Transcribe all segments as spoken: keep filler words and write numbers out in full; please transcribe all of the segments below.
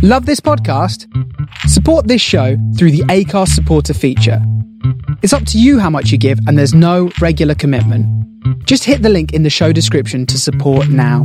Love this podcast? Support this show through the Acast supporter feature. It's up to you how much you give, and there's no regular commitment. Just hit the link in the show description to support now.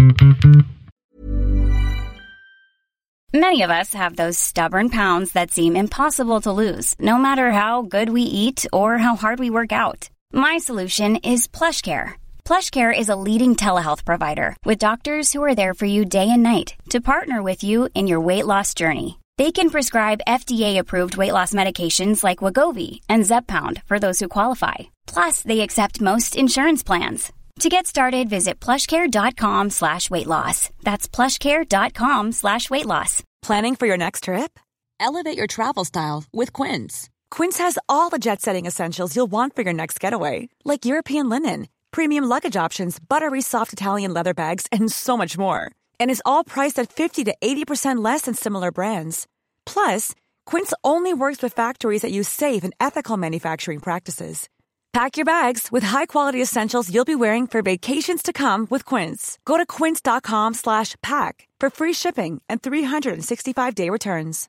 Many of us have those stubborn pounds that seem impossible to lose, no matter how good we eat or how hard we work out. My solution is PlushCare. PlushCare is a leading telehealth provider with doctors who are there for you day and night to partner with you in your weight loss journey. They can prescribe F D A-approved weight loss medications like Wegovy and Zepbound for those who qualify. Plus, they accept most insurance plans. To get started, visit plushcare.com slash weight loss. That's plushcare.com slash weight loss. Planning for your next trip? Elevate your travel style with Quince. Quince has all the jet-setting essentials you'll want for your next getaway, like European linen, premium luggage options, buttery soft Italian leather bags, and so much more. And is all priced at fifty to eighty percent less than similar brands. Plus, Quince only works with factories that use safe and ethical manufacturing practices. Pack your bags with high-quality essentials you'll be wearing for vacations to come with Quince. Go to quince.com slash pack for free shipping and three sixty-five day returns.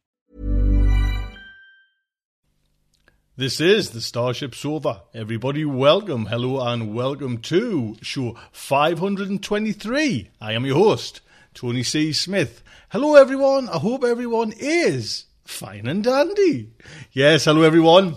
This is the Starship Sofa. Everybody, welcome, hello, and welcome to show five hundred twenty-three. I am your host, Tony C. Smith. Hello, everyone. I hope everyone is fine and dandy. Yes, hello, everyone.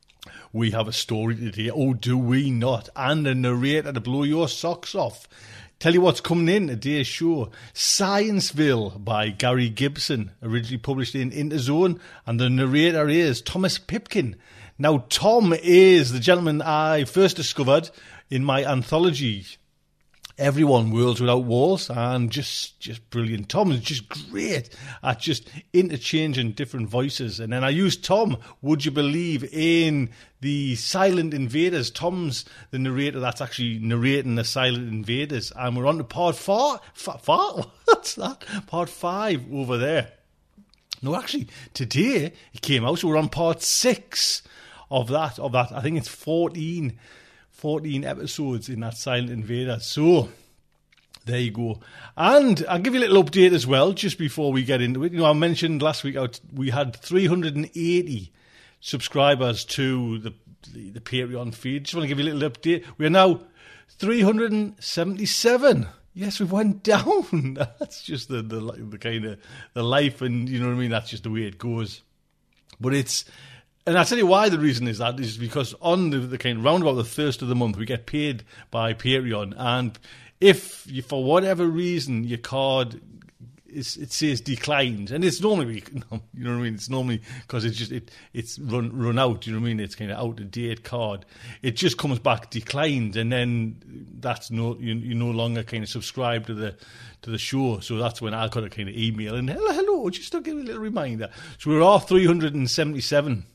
We have a story today, oh do we not, and a narrator to blow your socks off. Tell you what's coming in today's show. Scienceville by Gary Gibson, originally published in Interzone, and the narrator is Thomas Pipkin. Now, Tom is the gentleman I first discovered in my anthology, Everyone Worlds Without Walls, and just just brilliant. Tom is just great at just interchanging different voices. And then I used Tom, would you believe, in the Silent Invaders. Tom's the narrator that's actually narrating the Silent Invaders. And we're on to part four. F- four? What's that? Part five over there. No, actually, today it came out, so we're on part six of that. Of that, I think it's fourteen. fourteen episodes in that Silent Invader. So, there you go. And I'll give you a little update as well, just before we get into it. You know, I mentioned last week we had three hundred eighty subscribers to the, the, the Patreon feed. Just want to give you a little update. We are now three hundred seventy-seven. Yes, we went down. That's just the, the, the kind of the life, and you know what I mean? That's just the way it goes. But it's... And I'll tell you why the reason is that is because on the, the kind of round about the first of the month, we get paid by Patreon. And if you, for whatever reason, your card, is, it says declined, and it's normally, you know what I mean? It's normally because it's just, it it's run run out, you know what I mean? It's kind of out of date card. It just comes back declined, and then that's no, you, you no longer kind of subscribe to the, to the show. So that's when I got a kind of email and hello, hello, just to give me a little reminder. So we're off three hundred seventy-seven.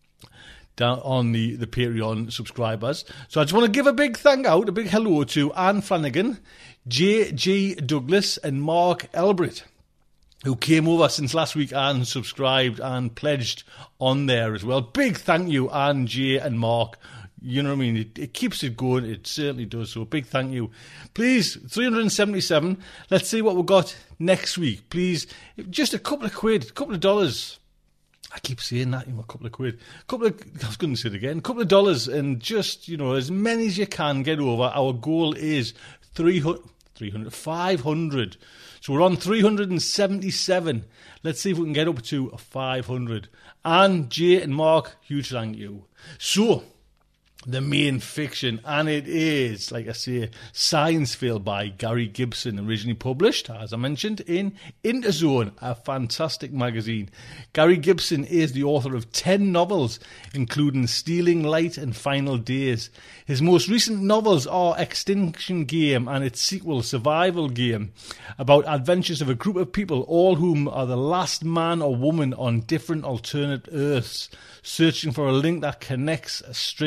Down on the, the Patreon subscribers. So I just want to give a big thank out, a big hello to Anne Flanagan, J G Douglas and Mark Elbritt, who came over since last week and subscribed and pledged on there as well. Big thank you, Anne, J and Mark. You know what I mean? It, it keeps it going. It certainly does. So big thank you. Please, three hundred seventy-seven. Let's see what we've got next week. Please, just a couple of quid, a couple of dollars. I keep saying that, you know, a couple of quid. A couple of, I was going to say it again, a couple of dollars, and just, you know, as many as you can get over. Our goal is three hundred, three hundred, five hundred. So we're on three hundred seventy-seven. Let's see if we can get up to five hundred. And Jay and Mark, huge thank you. So, the main fiction, and it is, like I say, Scienceville by Gary Gibson, originally published, as I mentioned, in Interzone, a fantastic magazine. Gary Gibson is the author of ten novels, including Stealing Light and Final Days. His most recent novels are Extinction Game and its sequel, Survival Game, about adventures of a group of people, all whom are the last man or woman on different alternate Earths, searching for a link that connects a string of poor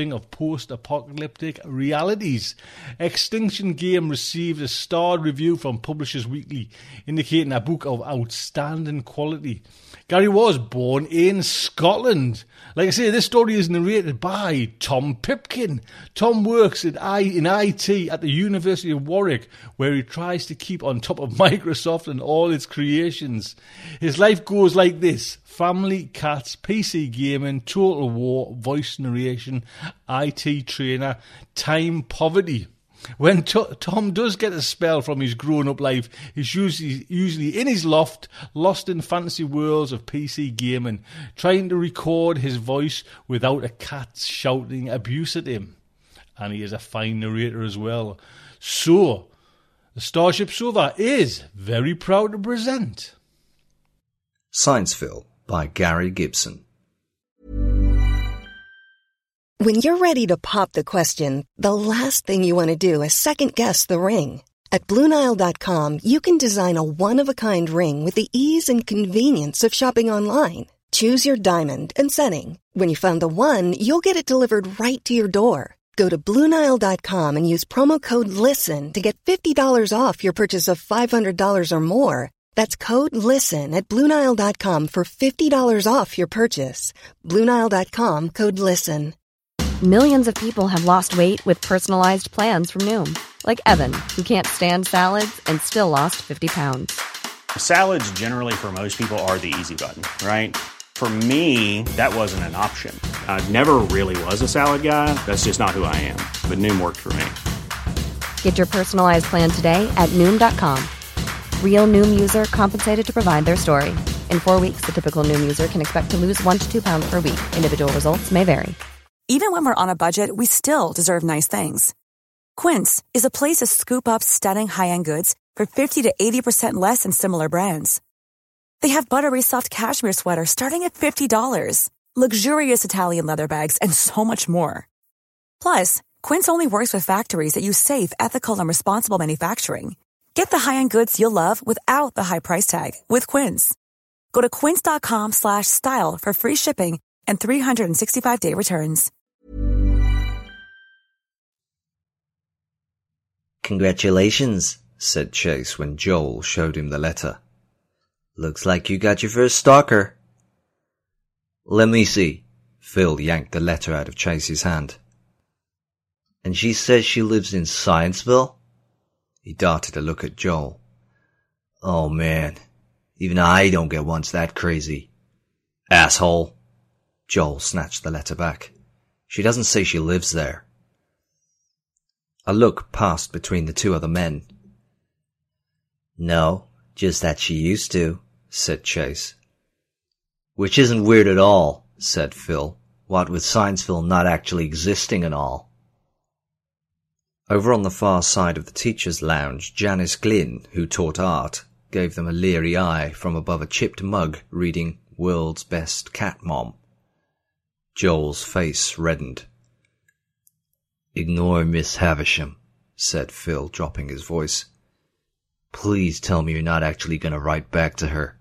post-apocalyptic realities. Extinction Game received a starred review from Publishers Weekly, indicating a book of outstanding quality. Gary was born in Scotland. Like I say, this story is narrated by Tom Pipkin. Tom works at I, in I T at the University of Warwick, where he tries to keep on top of Microsoft and all its creations. His life goes like this: family, cats, P C gaming, total war, voice narration, I T trainer, time, poverty. When T- Tom does get a spell from his grown-up life, he's usually, usually in his loft, lost in fantasy worlds of P C gaming, trying to record his voice without a cat shouting abuse at him. And he is a fine narrator as well. So, the Starship Sofa is very proud to present Scienceville by Gary Gibson. When you're ready to pop the question, the last thing you want to do is second-guess the ring. At Blue Nile dot com, you can design a one-of-a-kind ring with the ease and convenience of shopping online. Choose your diamond and setting. When you find the one, you'll get it delivered right to your door. Go to Blue Nile dot com and use promo code LISTEN to get fifty dollars off your purchase of five hundred dollars or more. That's code LISTEN at Blue Nile dot com for fifty dollars off your purchase. Blue Nile dot com, code LISTEN. Millions of people have lost weight with personalized plans from Noom. Like Evan, who can't stand salads and still lost fifty pounds. Salads generally for most people are the easy button, right? For me, that wasn't an option. I never really was a salad guy. That's just not who I am. But Noom worked for me. Get your personalized plan today at Noom dot com. Real Noom user compensated to provide their story. In four weeks, the typical Noom user can expect to lose one to two pounds per week. Individual results may vary. Even when we're on a budget, we still deserve nice things. Quince is a place to scoop up stunning high-end goods for fifty to eighty percent less than similar brands. They have buttery soft cashmere sweaters starting at fifty dollars, luxurious Italian leather bags, and so much more. Plus, Quince only works with factories that use safe, ethical, and responsible manufacturing. Get the high-end goods you'll love without the high price tag with Quince. Go to quince dot com slash style for free shipping and three sixty-five day returns. Congratulations, said Chase when Joel showed him the letter. Looks like you got your first stalker. Let me see. Phil yanked the letter out of Chase's hand. And she says she lives in Scienceville? He darted a look at Joel. Oh man, even I don't get once that crazy. Asshole. Joel snatched the letter back. She doesn't say she lives there. A look passed between the two other men. No, just that she used to, said Chase. Which isn't weird at all, said Phil, what with Scienceville not actually existing and all. Over on the far side of the teacher's lounge, Janice Glynn, who taught art, gave them a leery eye from above a chipped mug reading World's Best Cat Mom. Joel's face reddened. Ignore Miss Havisham, said Phil, dropping his voice. Please tell me you're not actually going to write back to her.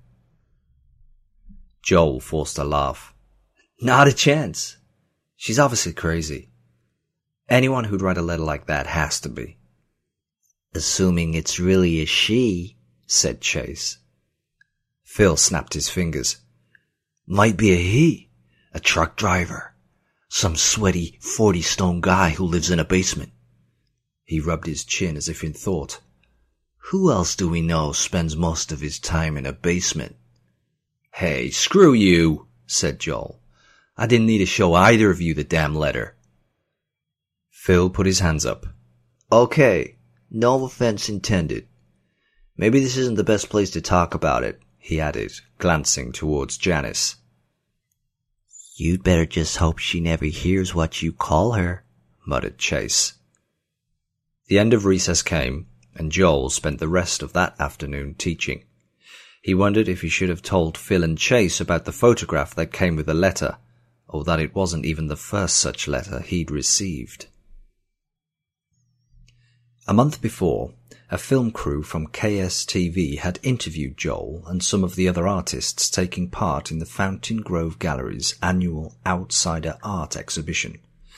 Joel forced a laugh. Not a chance. She's obviously crazy. Anyone who'd write a letter like that has to be. Assuming it's really a she, said Chase. Phil snapped his fingers. Might be a he, a truck driver. Some sweaty forty-stone guy who lives in a basement. He rubbed his chin as if in thought. Who else do we know spends most of his time in a basement? Hey, screw you, said Joel. I didn't need to show either of you the damn letter. Phil put his hands up. Okay, no offense intended. Maybe this isn't the best place to talk about it, he added, glancing towards Janice. You'd better just hope she never hears what you call her, muttered Chase. The end of recess came, and Joel spent the rest of that afternoon teaching. He wondered if he should have told Phil and Chase about the photograph that came with the letter, or that it wasn't even the first such letter he'd received. A month before, a film crew from K S T V had interviewed Joel and some of the other artists taking part in the Fountain Grove Gallery's annual Outsider Art exhibition.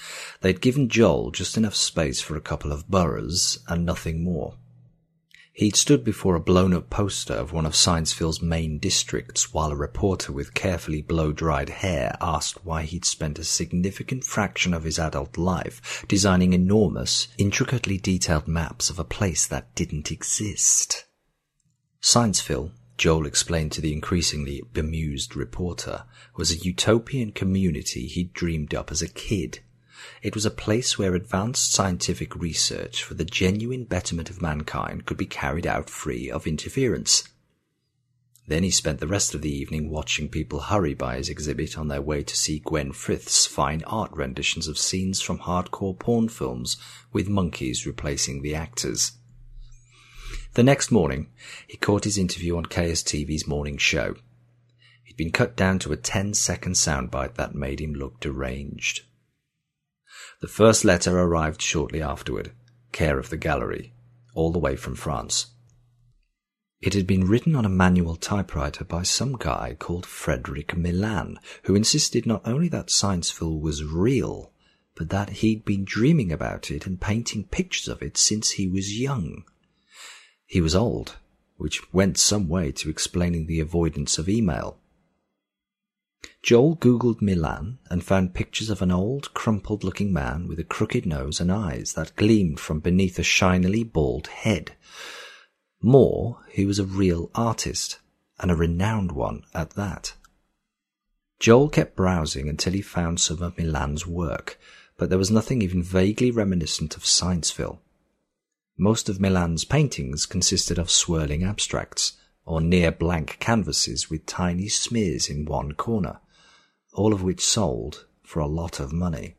They'd given Joel just enough space for a couple of boroughs and nothing more. He'd stood before a blown-up poster of one of Science-Phil's main districts while a reporter with carefully blow-dried hair asked why he'd spent a significant fraction of his adult life designing enormous, intricately detailed maps of a place that didn't exist. Science-Phil, Joel explained to the increasingly bemused reporter, was a utopian community he'd dreamed up as a kid. It was a place where advanced scientific research for the genuine betterment of mankind could be carried out free of interference. Then he spent the rest of the evening watching people hurry by his exhibit on their way to see Gwen Frith's fine art renditions of scenes from hardcore porn films with monkeys replacing the actors. The next morning, he caught his interview on K S T V's morning show. He'd been cut down to a ten-second soundbite that made him look deranged. The first letter arrived shortly afterward, care of the gallery, all the way from France. It had been written on a manual typewriter by some guy called Frederick Milan, who insisted not only that Science-Phil was real, but that he'd been dreaming about it and painting pictures of it since he was young. He was old, which went some way to explaining the avoidance of email. Joel googled Milan and found pictures of an old, crumpled-looking man with a crooked nose and eyes that gleamed from beneath a shinily bald head. More, he was a real artist, and a renowned one at that. Joel kept browsing until he found some of Milan's work, but there was nothing even vaguely reminiscent of Science-Phil. Most of Milan's paintings consisted of swirling abstracts, or near-blank canvases with tiny smears in one corner, all of which sold for a lot of money.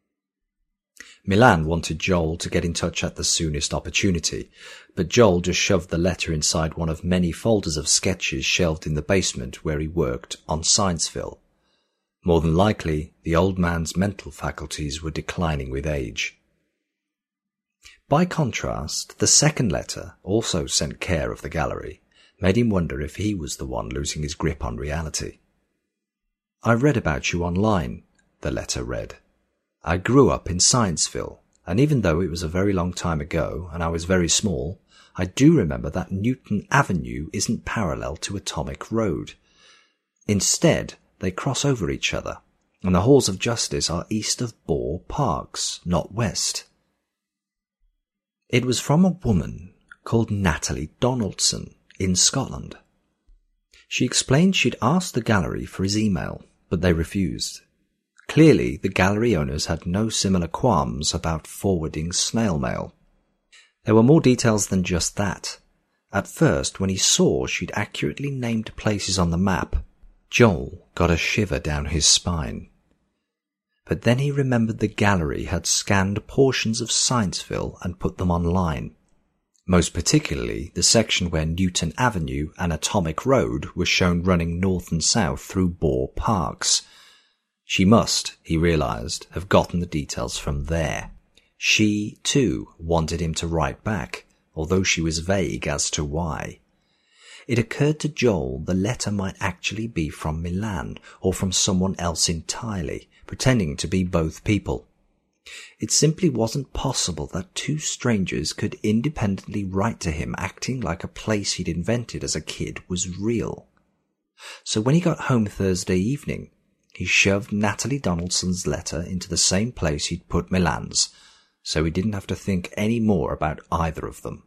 Milan wanted Joel to get in touch at the soonest opportunity, but Joel just shoved the letter inside one of many folders of sketches shelved in the basement where he worked on Science-Phil. More than likely, the old man's mental faculties were declining with age. By contrast, the second letter, also sent care of the gallery, made him wonder if he was the one losing his grip on reality. "I read about you online," the letter read. "I grew up in Science-Phil, and even though it was a very long time ago and I was very small, I do remember that Newton Avenue isn't parallel to Atomic Road. Instead, they cross over each other, and the halls of justice are east of Boar Parks, not west." It was from a woman called Natalie Donaldson in Scotland. She explained she'd asked the gallery for his email, but they refused. Clearly, the gallery owners had no similar qualms about forwarding snail mail. There were more details than just that. At first, when he saw she'd accurately named places on the map, Joel got a shiver down his spine. But then he remembered the gallery had scanned portions of Science-Phil and put them online. Most particularly the section where Newton Avenue and Atomic Road were shown running north and south through Boar Parks. She must, he realized, have gotten the details from there. She, too, wanted him to write back, although she was vague as to why. It occurred to Joel the letter might actually be from Milan, or from someone else entirely, pretending to be both people. It simply wasn't possible that two strangers could independently write to him acting like a place he'd invented as a kid was real. So when he got home Thursday evening, he shoved Natalie Donaldson's letter into the same place he'd put Milan's, so he didn't have to think any more about either of them.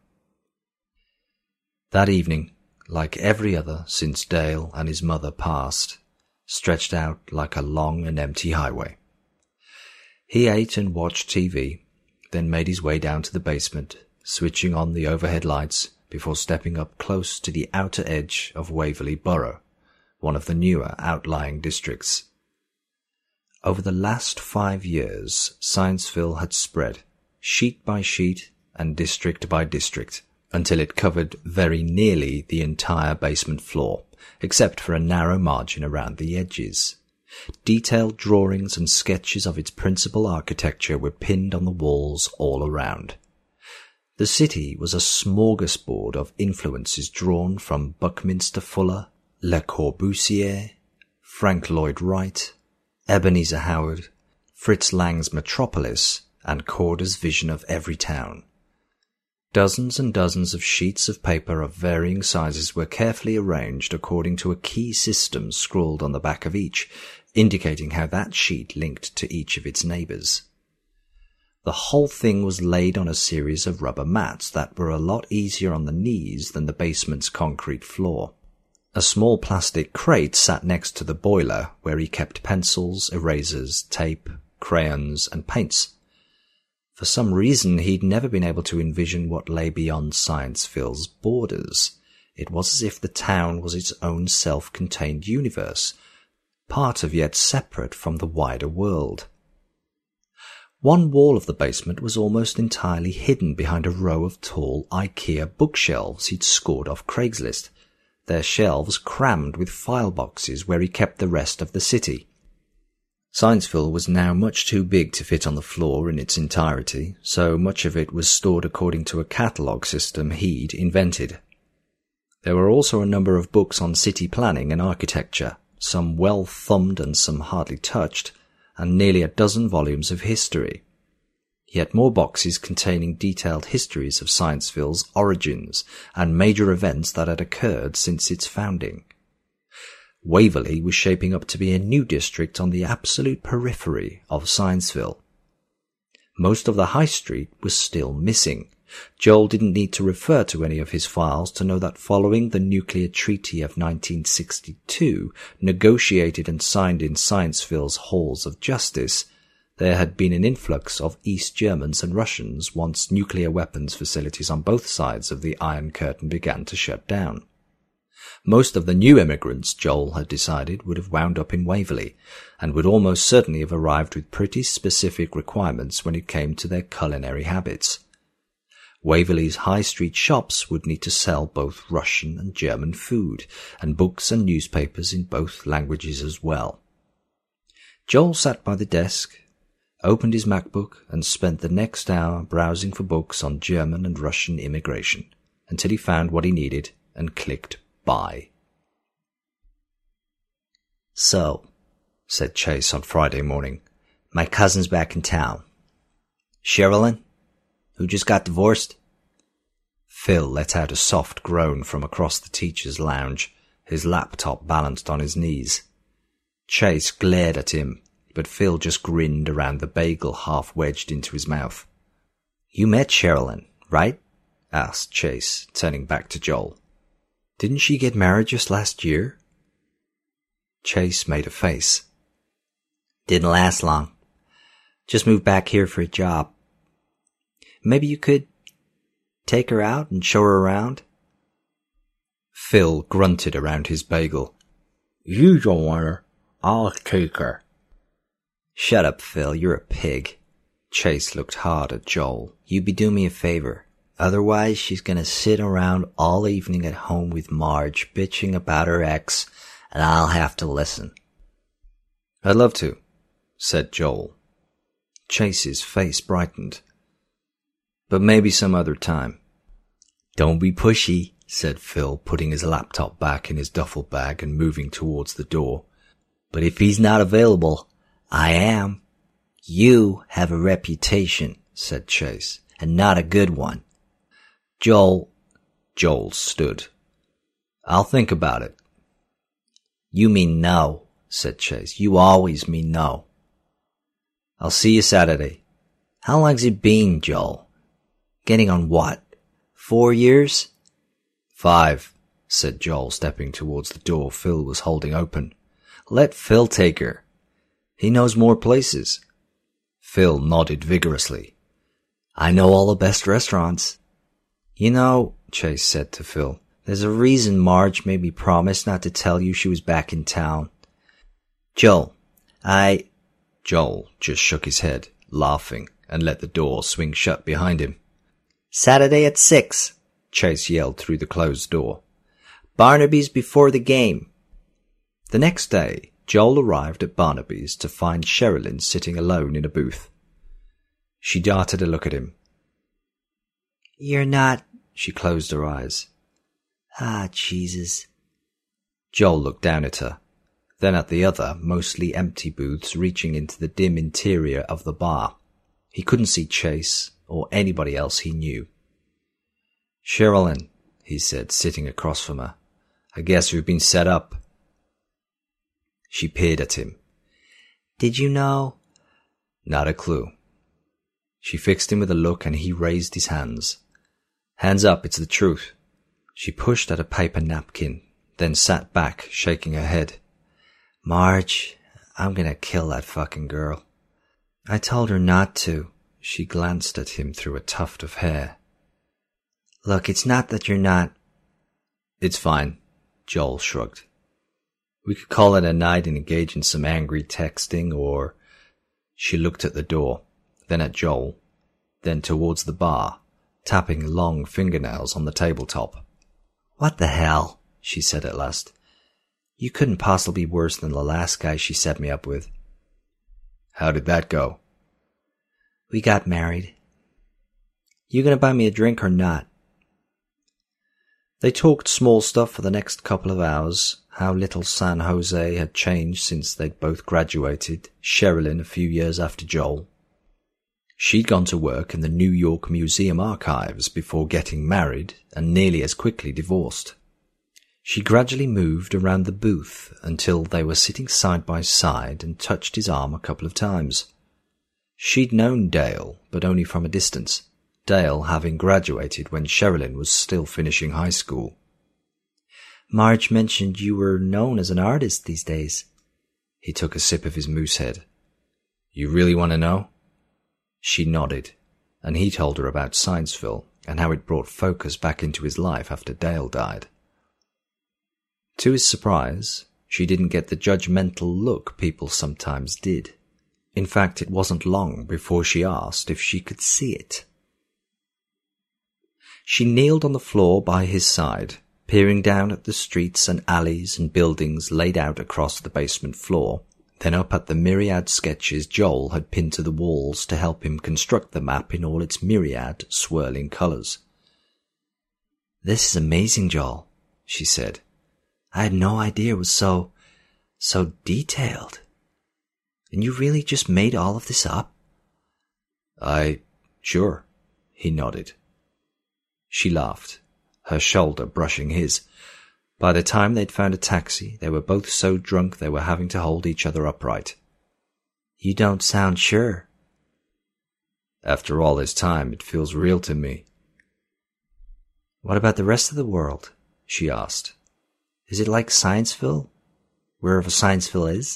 That evening, like every other since Dale and his mother passed, stretched out like a long and empty highway. He ate and watched T V, then made his way down to the basement, switching on the overhead lights before stepping up close to the outer edge of Waverley Borough, one of the newer outlying districts. Over the last five years, Science-Phil had spread, sheet by sheet and district by district, until it covered very nearly the entire basement floor, except for a narrow margin around the edges. Detailed drawings and sketches of its principal architecture were pinned on the walls all around. The city was a smorgasbord of influences drawn from Buckminster Fuller, Le Corbusier, Frank Lloyd Wright, Ebenezer Howard, Fritz Lang's Metropolis, and Corder's vision of every town. Dozens and dozens of sheets of paper of varying sizes were carefully arranged according to a key system scrawled on the back of each, indicating how that sheet linked to each of its neighbours. The whole thing was laid on a series of rubber mats that were a lot easier on the knees than the basement's concrete floor. A small plastic crate sat next to the boiler where he kept pencils, erasers, tape, crayons, and paints. For some reason, he'd never been able to envision what lay beyond Scienceville's borders. It was as if the town was its own self-contained universe, part of yet separate from the wider world. One wall of the basement was almost entirely hidden behind a row of tall IKEA bookshelves he'd scored off Craigslist, their shelves crammed with file boxes where he kept the rest of the city. Scienceville was now much too big to fit on the floor in its entirety, so much of it was stored according to a catalogue system he'd invented. There were also a number of books on city planning and architecture, some well thumbed and some hardly touched, and nearly a dozen volumes of history. He had more boxes containing detailed histories of Scienceville's origins and major events that had occurred since its founding. Waverley was shaping up to be a new district on the absolute periphery of Scienceville. Most of the high street was still missing. Joel didn't need to refer to any of his files to know that following the Nuclear Treaty of nineteen sixty-two, negotiated and signed in Scienceville's halls of justice, there had been an influx of East Germans and Russians once nuclear weapons facilities on both sides of the Iron Curtain began to shut down. Most of the new immigrants, Joel had decided, would have wound up in Waverley, and would almost certainly have arrived with pretty specific requirements when it came to their culinary habits. Waverley's high street shops would need to sell both Russian and German food, and books and newspapers in both languages as well. Joel sat by the desk, opened his MacBook, and spent the next hour browsing for books on German and Russian immigration, until he found what he needed and clicked buy. So, said Chase on Friday morning, my cousin's back in town. Sherilyn, who just got divorced? Phil let out a soft groan from across the teacher's lounge, his laptop balanced on his knees. Chase glared at him, but Phil just grinned around the bagel half wedged into his mouth. You met Sherilyn, right? Asked Chase, turning back to Joel. Didn't she get married just last year? Chase made a face. Didn't last long. Just moved back here for a job. Maybe you could take her out and show her around? Phil grunted around his bagel. You don't want her. I'll take her. Shut up, Phil. You're a pig. Chase looked hard at Joel. You be doing me a favor. Otherwise, she's gonna sit around all evening at home with Marge, bitching about her ex, and I'll have to listen. I'd love to, said Joel. Chase's face brightened. But maybe some other time. Don't be pushy, said Phil, putting his laptop back in his duffel bag and moving towards the door. But if he's not available, I am. You have a reputation, said Chase, and not a good one. Joel, Joel stood. I'll think about it. You mean no, said Chase. You always mean no. I'll see you Saturday. How long's it been, Joel? Getting on what? Four years? Five, said Joel, stepping towards the door Phil was holding open. Let Phil take her. He knows more places. Phil nodded vigorously. I know all the best restaurants. You know, Chase said to Phil, there's a reason Marge made me promise not to tell you she was back in town. Joel, I... Joel just shook his head, laughing, and let the door swing shut behind him. Saturday at six, Chase yelled through the closed door. Barnaby's before the game. The next day, Joel arrived at Barnaby's to find Sherilyn sitting alone in a booth. She darted a look at him. You're not... She closed her eyes. Ah, Jesus. Joel looked down at her. then at the other, mostly empty booths reaching into the dim interior of the bar. He couldn't see Chase or anybody else he knew. "Sherilyn," he said, sitting across from her, "I guess we've been set up." She peered at him. "Did you know?" "Not a clue." She fixed him with a look and he raised his hands. "Hands up, it's the truth." She pushed at a paper napkin, then sat back, shaking her head. "Marge, I'm gonna kill that fucking girl." "I told her not to." She glanced at him through a tuft of hair. "Look, it's not that you're not—" "It's fine," Joel shrugged. "We could call it a night and engage in some angry texting, or—" She looked at the door, then at Joel, then towards the bar, tapping long fingernails on the tabletop. "What the hell?" she said at last. "You couldn't possibly be worse than the last guy she set me up with." "How did that go?" "We got married." "You gonna buy me a drink or not?" They talked small stuff for the next couple of hours, how little San Jose had changed since they'd both graduated, Sherilyn a few years after Joel. She'd gone to work in the New York Museum archives before getting married and nearly as quickly divorced. She gradually moved around the booth until they were sitting side by side and touched his arm a couple of times. She'd known Dale, but only from a distance, Dale having graduated when Sherilyn was still finishing high school. "Marge mentioned you were known as an artist these days." He took a sip of his moosehead. "You really want to know?" She nodded, and he told her about Scienceville and how it brought focus back into his life after Dale died. To his surprise, she didn't get the judgmental look people sometimes did. In fact, it wasn't long before she asked if she could see it. She kneeled on the floor by his side, peering down at the streets and alleys and buildings laid out across the basement floor, then up at the myriad sketches Joel had pinned to the walls to help him construct the map in all its myriad swirling colours. "This is amazing, Joel," she said. "I had no idea it was so, so detailed. And you really just made all of this up?" I, sure, he nodded. She laughed, her shoulder brushing his. By the time they'd found a taxi, they were both so drunk they were having to hold each other upright. "You don't sound sure." "After all this time, it feels real to me." "What about the rest of the world?" she asked. "Is it like Scienceville? Wherever Scienceville is?"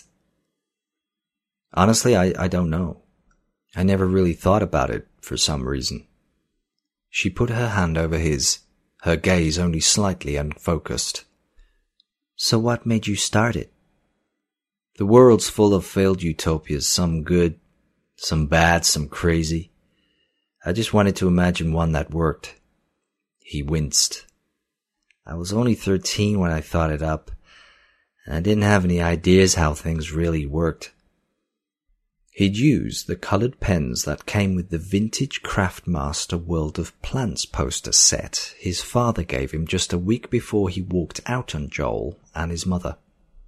"Honestly, I, I don't know. I never really thought about it for some reason." She put her hand over his, her gaze only slightly unfocused. "So what made you start it?" "The world's full of failed utopias, some good, some bad, some crazy. I just wanted to imagine one that worked." He winced. "I was only thirteen when I thought it up, and I didn't have any ideas how things really worked." He'd used the coloured pens that came with the vintage Craftmaster World of Plants poster set his father gave him just a week before he walked out on Joel and his mother.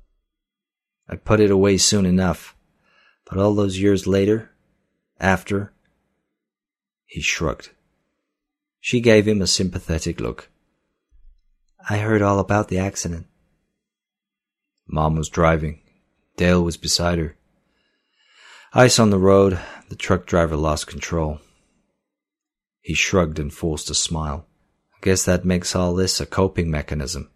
"I put it away soon enough, but all those years later, after..." He shrugged. She gave him a sympathetic look. "I heard all about the accident." Mom was driving. Dale was beside her. Ice on the road, the truck driver lost control. He shrugged and forced a smile. "I guess that makes all this a coping mechanism."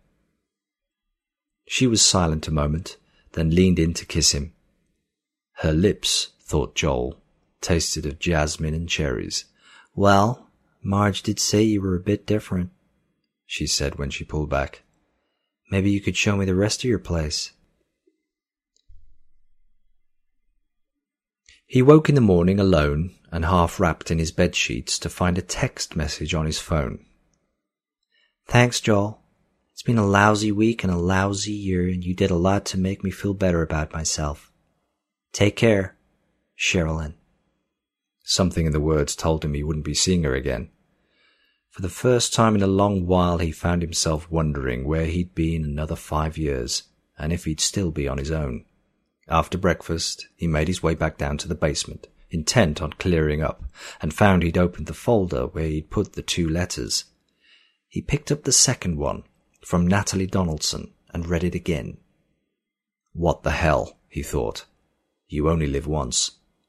She was silent a moment, then leaned in to kiss him. Her lips, thought Joel, tasted of jasmine and cherries. "Well, Marge did say you were a bit different," she said when she pulled back. "Maybe you could show me the rest of your place." He woke in the morning alone and half wrapped in his bedsheets to find a text message on his phone. "Thanks, Joel. It's been a lousy week and a lousy year, and you did a lot to make me feel better about myself. Take care, Sherilyn." Something in the words told him he wouldn't be seeing her again. For the first time in a long while he found himself wondering where he'd been another five years, and if he'd still be on his own. After breakfast, he made his way back down to the basement, intent on clearing up, and found he'd opened the folder where he'd put the two letters. He picked up the second one, from Natalie Donaldson, and read it again. What the hell, he thought. You only live once.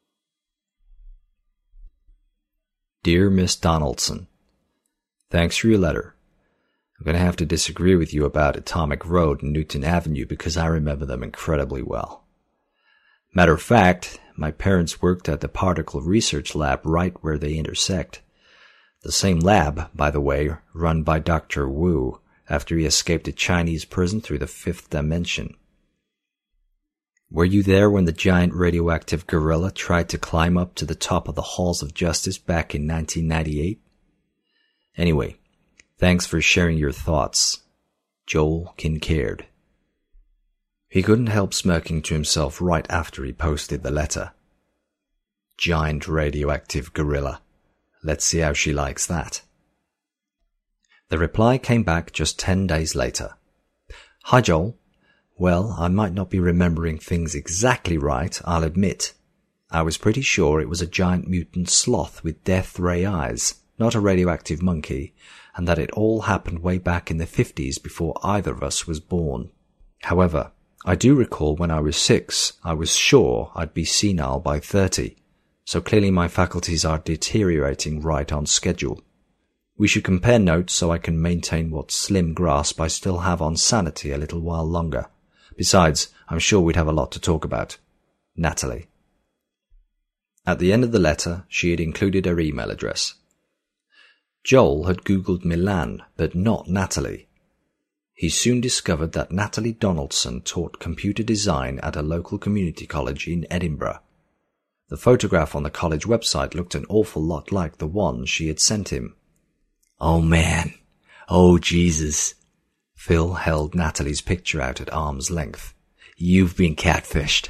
Dear Miss Donaldson, thanks for your letter. I'm going to have to disagree with you about Atomic Road and Newton Avenue because I remember them incredibly well. Matter of fact, my parents worked at the particle research lab right where they intersect. The same lab, by the way, run by Doctor Wu after he escaped a Chinese prison through the fifth dimension. Were you there when the giant radioactive gorilla tried to climb up to the top of the halls of justice back in nineteen ninety-eight? Anyway, thanks for sharing your thoughts. Joel Kincaid. He couldn't help smirking to himself right after he posted the letter. Giant radioactive gorilla. Let's see how she likes that. The reply came back just ten days later. Hi, Joel. Well, I might not be remembering things exactly right, I'll admit. I was pretty sure it was a giant mutant sloth with death ray eyes, not a radioactive monkey, and that it all happened way back in the fifties before either of us was born. However, I do recall when I was six, I was sure I'd be senile by thirty, so clearly my faculties are deteriorating right on schedule. We should compare notes so I can maintain what slim grasp I still have on sanity a little while longer. Besides, I'm sure we'd have a lot to talk about. Natalie. At the end of the letter, she had included her email address. Joel had Googled Milan, but not Natalie. He soon discovered that Natalie Donaldson taught computer design at a local community college in Edinburgh. The photograph on the college website looked an awful lot like the one she had sent him. Oh man. Oh Jesus. Phil held Natalie's picture out at arm's length. You've been catfished.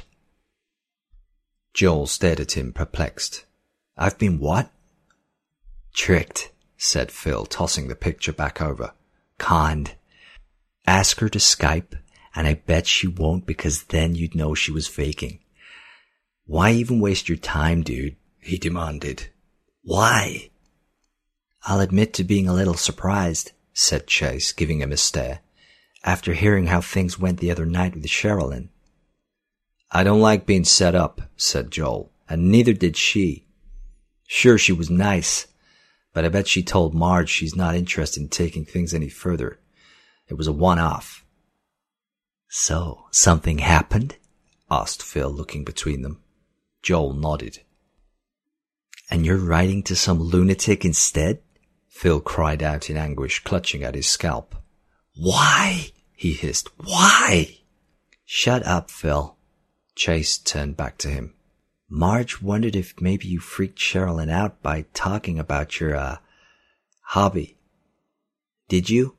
Joel stared at him, perplexed. I've been what? Tricked, said Phil, tossing the picture back over. Conned. Ask her to Skype, and I bet she won't because then you'd know she was faking. Why even waste your time, dude? He demanded. Why? I'll admit to being a little surprised, said Chase, giving him a stare, after hearing how things went the other night with Sherilyn. I don't like being set up, said Joel, and neither did she. Sure, she was nice, but I bet she told Marge she's not interested in taking things any further. It was a one-off. So, something happened? Asked Phil, looking between them. Joel nodded. And you're writing to some lunatic instead? Phil cried out in anguish, clutching at his scalp. Why? He hissed. Why? Shut up, Phil. Chase turned back to him. Marge wondered if maybe you freaked Sherilyn out by talking about your, uh, hobby. Did you?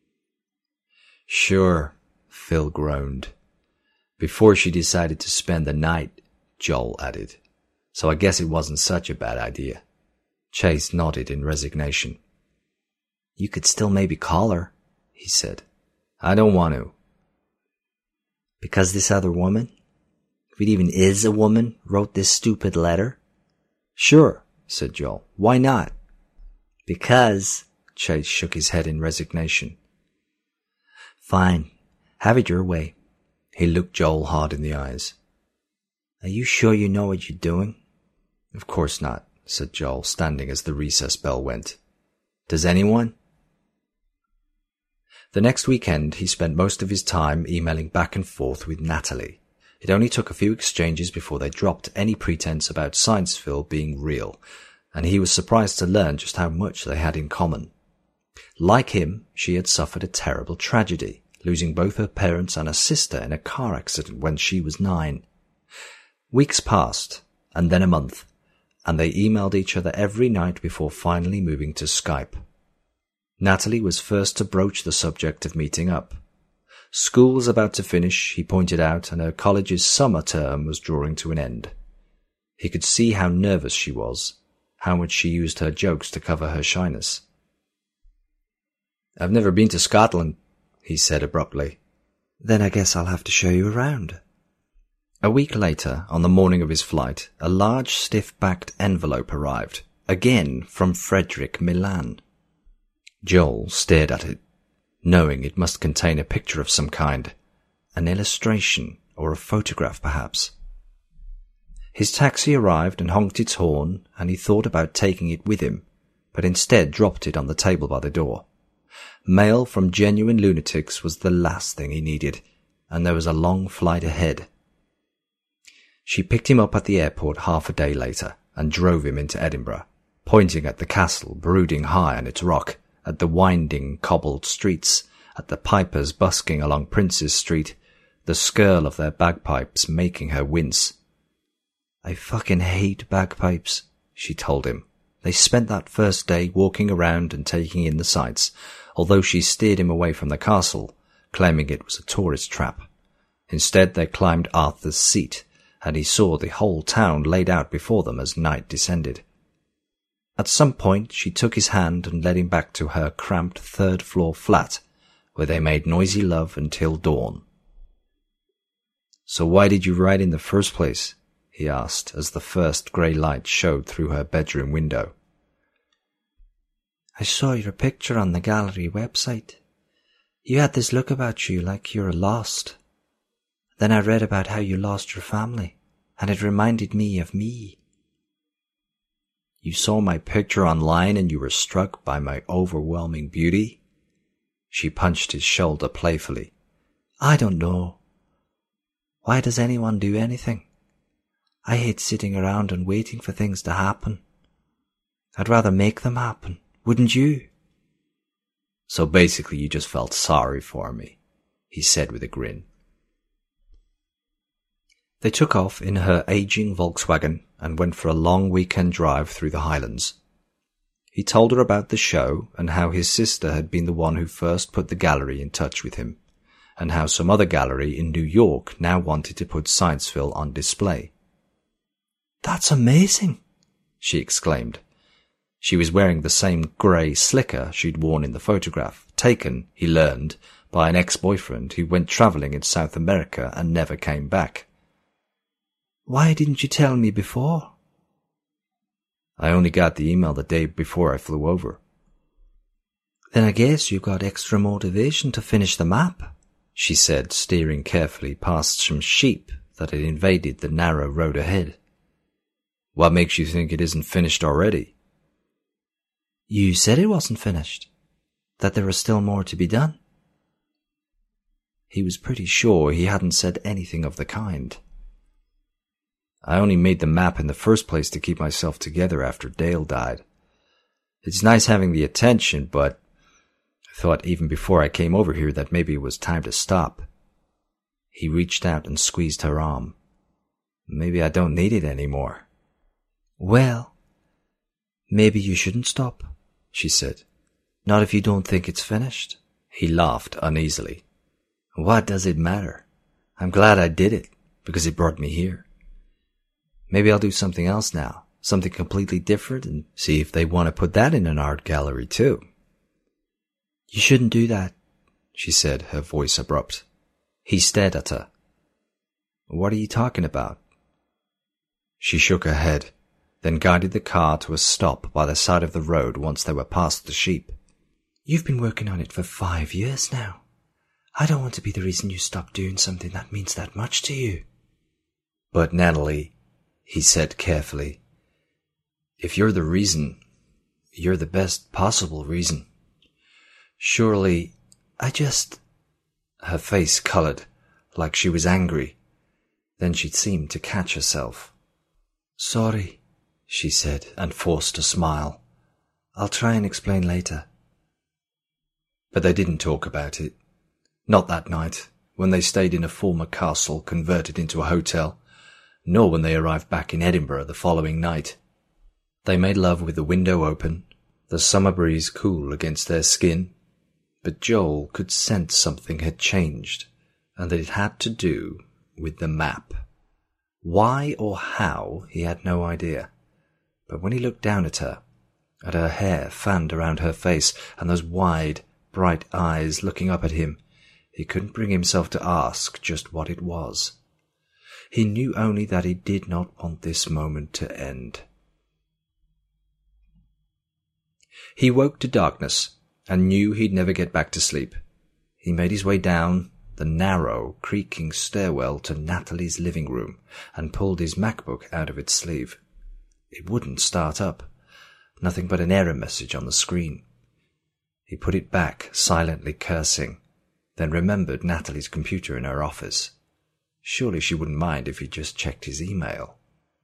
Sure, Phil groaned. Before she decided to spend the night, Joel added. So I guess it wasn't such a bad idea. Chase nodded in resignation. You could still maybe call her, he said. I don't want to. Because this other woman, if it even is a woman, wrote this stupid letter? Sure, said Joel. Why not? Because, Chase shook his head in resignation. Fine. Have it your way. He looked Joel hard in the eyes. Are you sure you know what you're doing? Of course not, said Joel, standing as the recess bell went. Does anyone? The next weekend, he spent most of his time emailing back and forth with Natalie. It only took a few exchanges before they dropped any pretense about Scienceville being real, and he was surprised to learn just how much they had in common. Like him, she had suffered a terrible tragedy, losing both her parents and her sister in a car accident when she was nine. Weeks passed, and then a month, and they emailed each other every night before finally moving to Skype. Natalie was first to broach the subject of meeting up. School was about to finish, he pointed out, and her college's summer term was drawing to an end. He could see how nervous she was, how much she used her jokes to cover her shyness. I've never been to Scotland, he said abruptly. Then I guess I'll have to show you around. A week later, on the morning of his flight, a large stiff-backed envelope arrived, again from Frederick Milan. Joel stared at it, knowing it must contain a picture of some kind, an illustration or a photograph perhaps. His taxi arrived and honked its horn, and he thought about taking it with him, but instead dropped it on the table by the door. Mail from Genuine Lunatics was the last thing he needed, and there was a long flight ahead. She picked him up at the airport half a day later and drove him into Edinburgh, pointing at the castle brooding high on its rock, at the winding cobbled streets, at the pipers busking along Princes Street, the skirl of their bagpipes making her wince. "I fucking hate bagpipes," she told him. They spent that first day walking around and taking in the sights, although she steered him away from the castle, claiming it was a tourist trap. Instead they climbed Arthur's Seat, and he saw the whole town laid out before them as night descended. At some point she took his hand and led him back to her cramped third-floor flat, where they made noisy love until dawn. "So why did you write in the first place?" he asked as the first grey light showed through her bedroom window. "I saw your picture on the gallery website. You had this look about you like you were lost. Then I read about how you lost your family, and it reminded me of me." "You saw my picture online and you were struck by my overwhelming beauty?" She punched his shoulder playfully. "I don't know. Why does anyone do anything? I hate sitting around and waiting for things to happen. I'd rather make them happen, wouldn't you?" "So basically you just felt sorry for me," he said with a grin. They took off in her aging Volkswagen and went for a long weekend drive through the Highlands. He told her about the show and how his sister had been the one who first put the gallery in touch with him, and how some other gallery in New York now wanted to put Scienceville on display. "That's amazing," she exclaimed. She was wearing the same grey slicker she'd worn in the photograph, taken, he learned, by an ex-boyfriend who went travelling in South America and never came back. "Why didn't you tell me before?" "I only got the email the day before I flew over." "Then I guess you got extra motivation to finish the map," she said, steering carefully past some sheep that had invaded the narrow road ahead. "What makes you think it isn't finished already?" "You said it wasn't finished, that there was still more to be done." He was pretty sure he hadn't said anything of the kind. "I only made the map in the first place to keep myself together after Dale died. It's nice having the attention, but I thought even before I came over here that maybe it was time to stop." He reached out and squeezed her arm. "Maybe I don't need it anymore." "Well, maybe you shouldn't stop," she said. "Not if you don't think it's finished." He laughed uneasily. "What does it matter? I'm glad I did it, because it brought me here. Maybe I'll do something else now, something completely different, and see if they want to put that in an art gallery too." "You shouldn't do that," she said, her voice abrupt. He stared at her. "What are you talking about?" She shook her head, then guided the car to a stop by the side of the road once they were past the sheep. "You've been working on it for five years now. I don't want to be the reason you stop doing something that means that much to you." "But Natalie," he said carefully, "if you're the reason, you're the best possible reason. Surely, I just—" Her face coloured, like she was angry. Then she seemed to catch herself. "Sorry," she said, and forced a smile. "I'll try and explain later." But they didn't talk about it. Not that night, when they stayed in a former castle converted into a hotel, nor when they arrived back in Edinburgh the following night. They made love with the window open, the summer breeze cool against their skin, but Joel could sense something had changed, and that it had to do with the map. Why or how, he had no idea. But when he looked down at her, at her hair fanned around her face, and those wide, bright eyes looking up at him, He couldn't bring himself to ask just what it was. He knew only that he did not want this moment to end. He woke to darkness and knew he'd never get back to sleep. He made his way down the narrow, creaking stairwell to Natalie's living room and pulled his MacBook out of its sleeve. It wouldn't start up. Nothing but an error message on the screen. He put it back, silently cursing, then remembered Natalie's computer in her office. Surely she wouldn't mind if he just checked his email.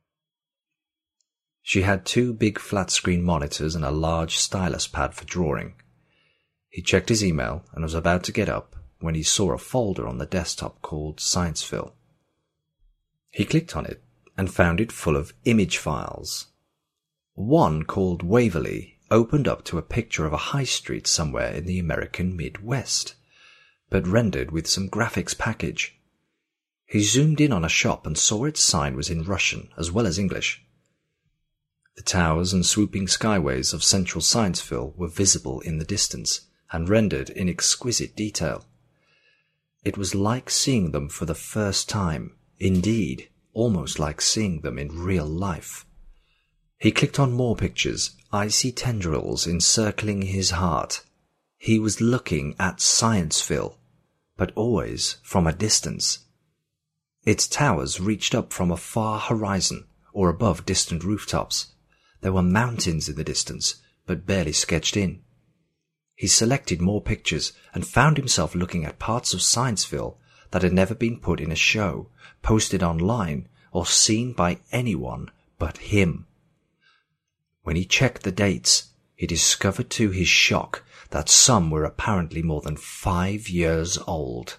She had two big flat-screen monitors and a large stylus pad for drawing. He checked his email and was about to get up when he saw a folder on the desktop called Scienceville. He clicked on it and found it full of image files. One called Waverly opened up to a picture of a high street somewhere in the American Midwest, but rendered with some graphics package. He zoomed in on a shop and saw its sign was in Russian as well as English. The towers and swooping skyways of central Scienceville were visible in the distance and rendered in exquisite detail. It was like seeing them for the first time, indeed, almost like seeing them in real life. He clicked on more pictures, icy tendrils encircling his heart. He was looking at Scienceville, but always from a distance. Its towers reached up from a far horizon or above distant rooftops. There were mountains in the distance, but barely sketched in. He selected more pictures and found himself looking at parts of Scienceville that had never been put in a show, posted online, or seen by anyone but him. When he checked the dates, he discovered to his shock that some were apparently more than five years old.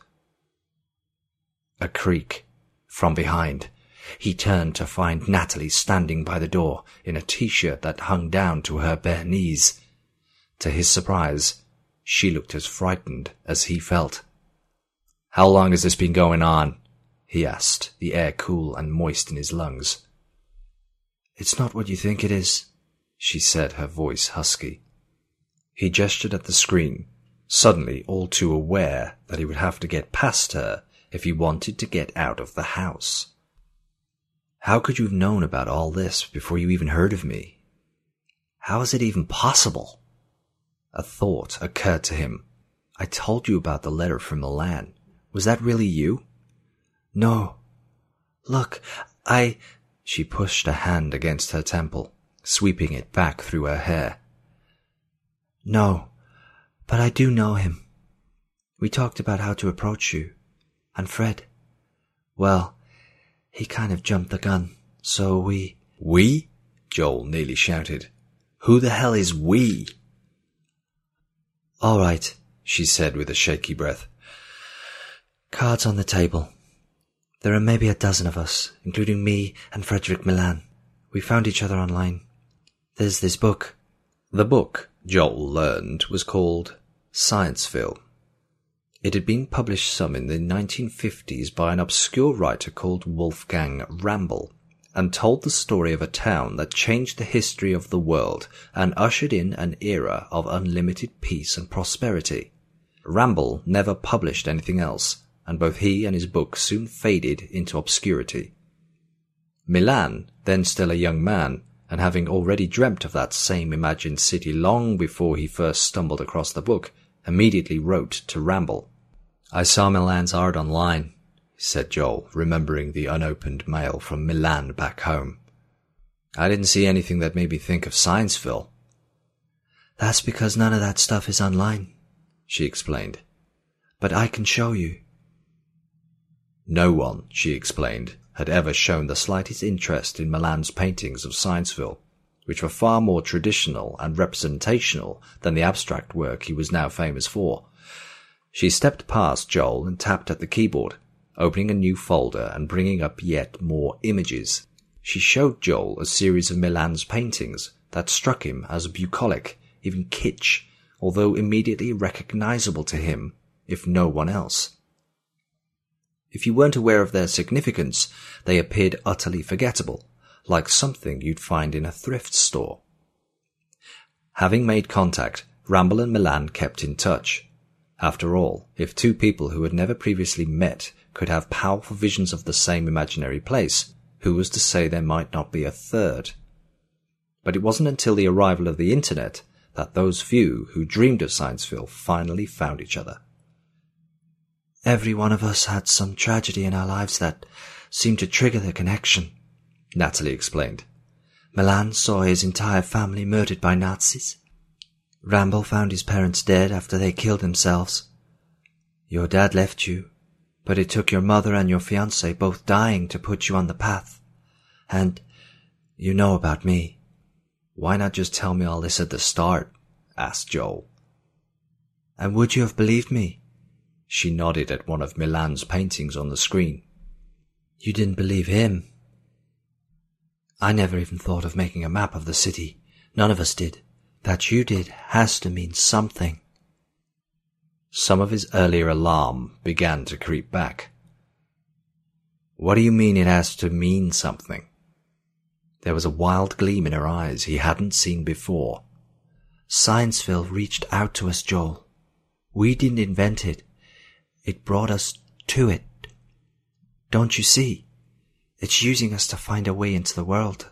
A creak. From behind, he turned to find Natalie standing by the door in a t-shirt that hung down to her bare knees. To his surprise, she looked as frightened as he felt. "How long has this been going on?" he asked, the air cool and moist in his lungs. "It's not what you think it is," she said, her voice husky. He gestured at the screen, suddenly all too aware that he would have to get past her if he wanted to get out of the house. "How could you have known about all this before you even heard of me? How is it even possible?" A thought occurred to him. "I told you about the letter from Milan. Was that really you?" "No. Look, I—" She pushed a hand against her temple, sweeping it back through her hair. "No, but I do know him. We talked about how to approach you. And Fred, well, he kind of jumped the gun, so we—" "We?" Joel nearly shouted. "Who the hell is we?" "All right," she said with a shaky breath. "Cards on the table. There are maybe a dozen of us, including me and Frederick Milan. We found each other online. There's this book." The book, Joel learned, was called Scienceville. It had been published some in the nineteen fifties by an obscure writer called Wolfgang Ramble, and told the story of a town that changed the history of the world and ushered in an era of unlimited peace and prosperity. Ramble never published anything else, and both he and his book soon faded into obscurity. Milan, then still a young man, and having already dreamt of that same imagined city long before he first stumbled across the book, immediately wrote to Ramble. "I saw Milan's art online," said Joel, remembering the unopened mail from Milan back home. "I didn't see anything that made me think of Scienceville." "That's because none of that stuff is online," she explained. "But I can show you." No one, she explained, had ever shown the slightest interest in Milan's paintings of Scienceville, which were far more traditional and representational than the abstract work he was now famous for. She stepped past Joel and tapped at the keyboard, opening a new folder and bringing up yet more images. She showed Joel a series of Milan's paintings that struck him as bucolic, even kitsch, although immediately recognizable to him, if no one else. If you weren't aware of their significance, they appeared utterly forgettable, like something you'd find in a thrift store. Having made contact, Ramble and Milan kept in touch. After all, if two people who had never previously met could have powerful visions of the same imaginary place, who was to say there might not be a third? But it wasn't until the arrival of the internet that those few who dreamed of Scienceville finally found each other. Every one of us had some tragedy in our lives that seemed to trigger the connection, Natalie explained. Milan saw his entire family murdered by Nazis. Rambo found his parents dead after they killed themselves. Your dad left you, but it took your mother and your fiancé both dying to put you on the path. And you know about me. Why not just tell me all this at the start? Asked Joel. And would you have believed me? She nodded at one of Milan's paintings on the screen. You didn't believe him. I never even thought of making a map of the city. None of us did. That you did has to mean something. Some of his earlier alarm began to creep back. What do you mean it has to mean something? There was a wild gleam in her eyes he hadn't seen before. Scienceville reached out to us, Joel. We didn't invent it. It brought us to it. Don't you see? It's using us to find a way into the world.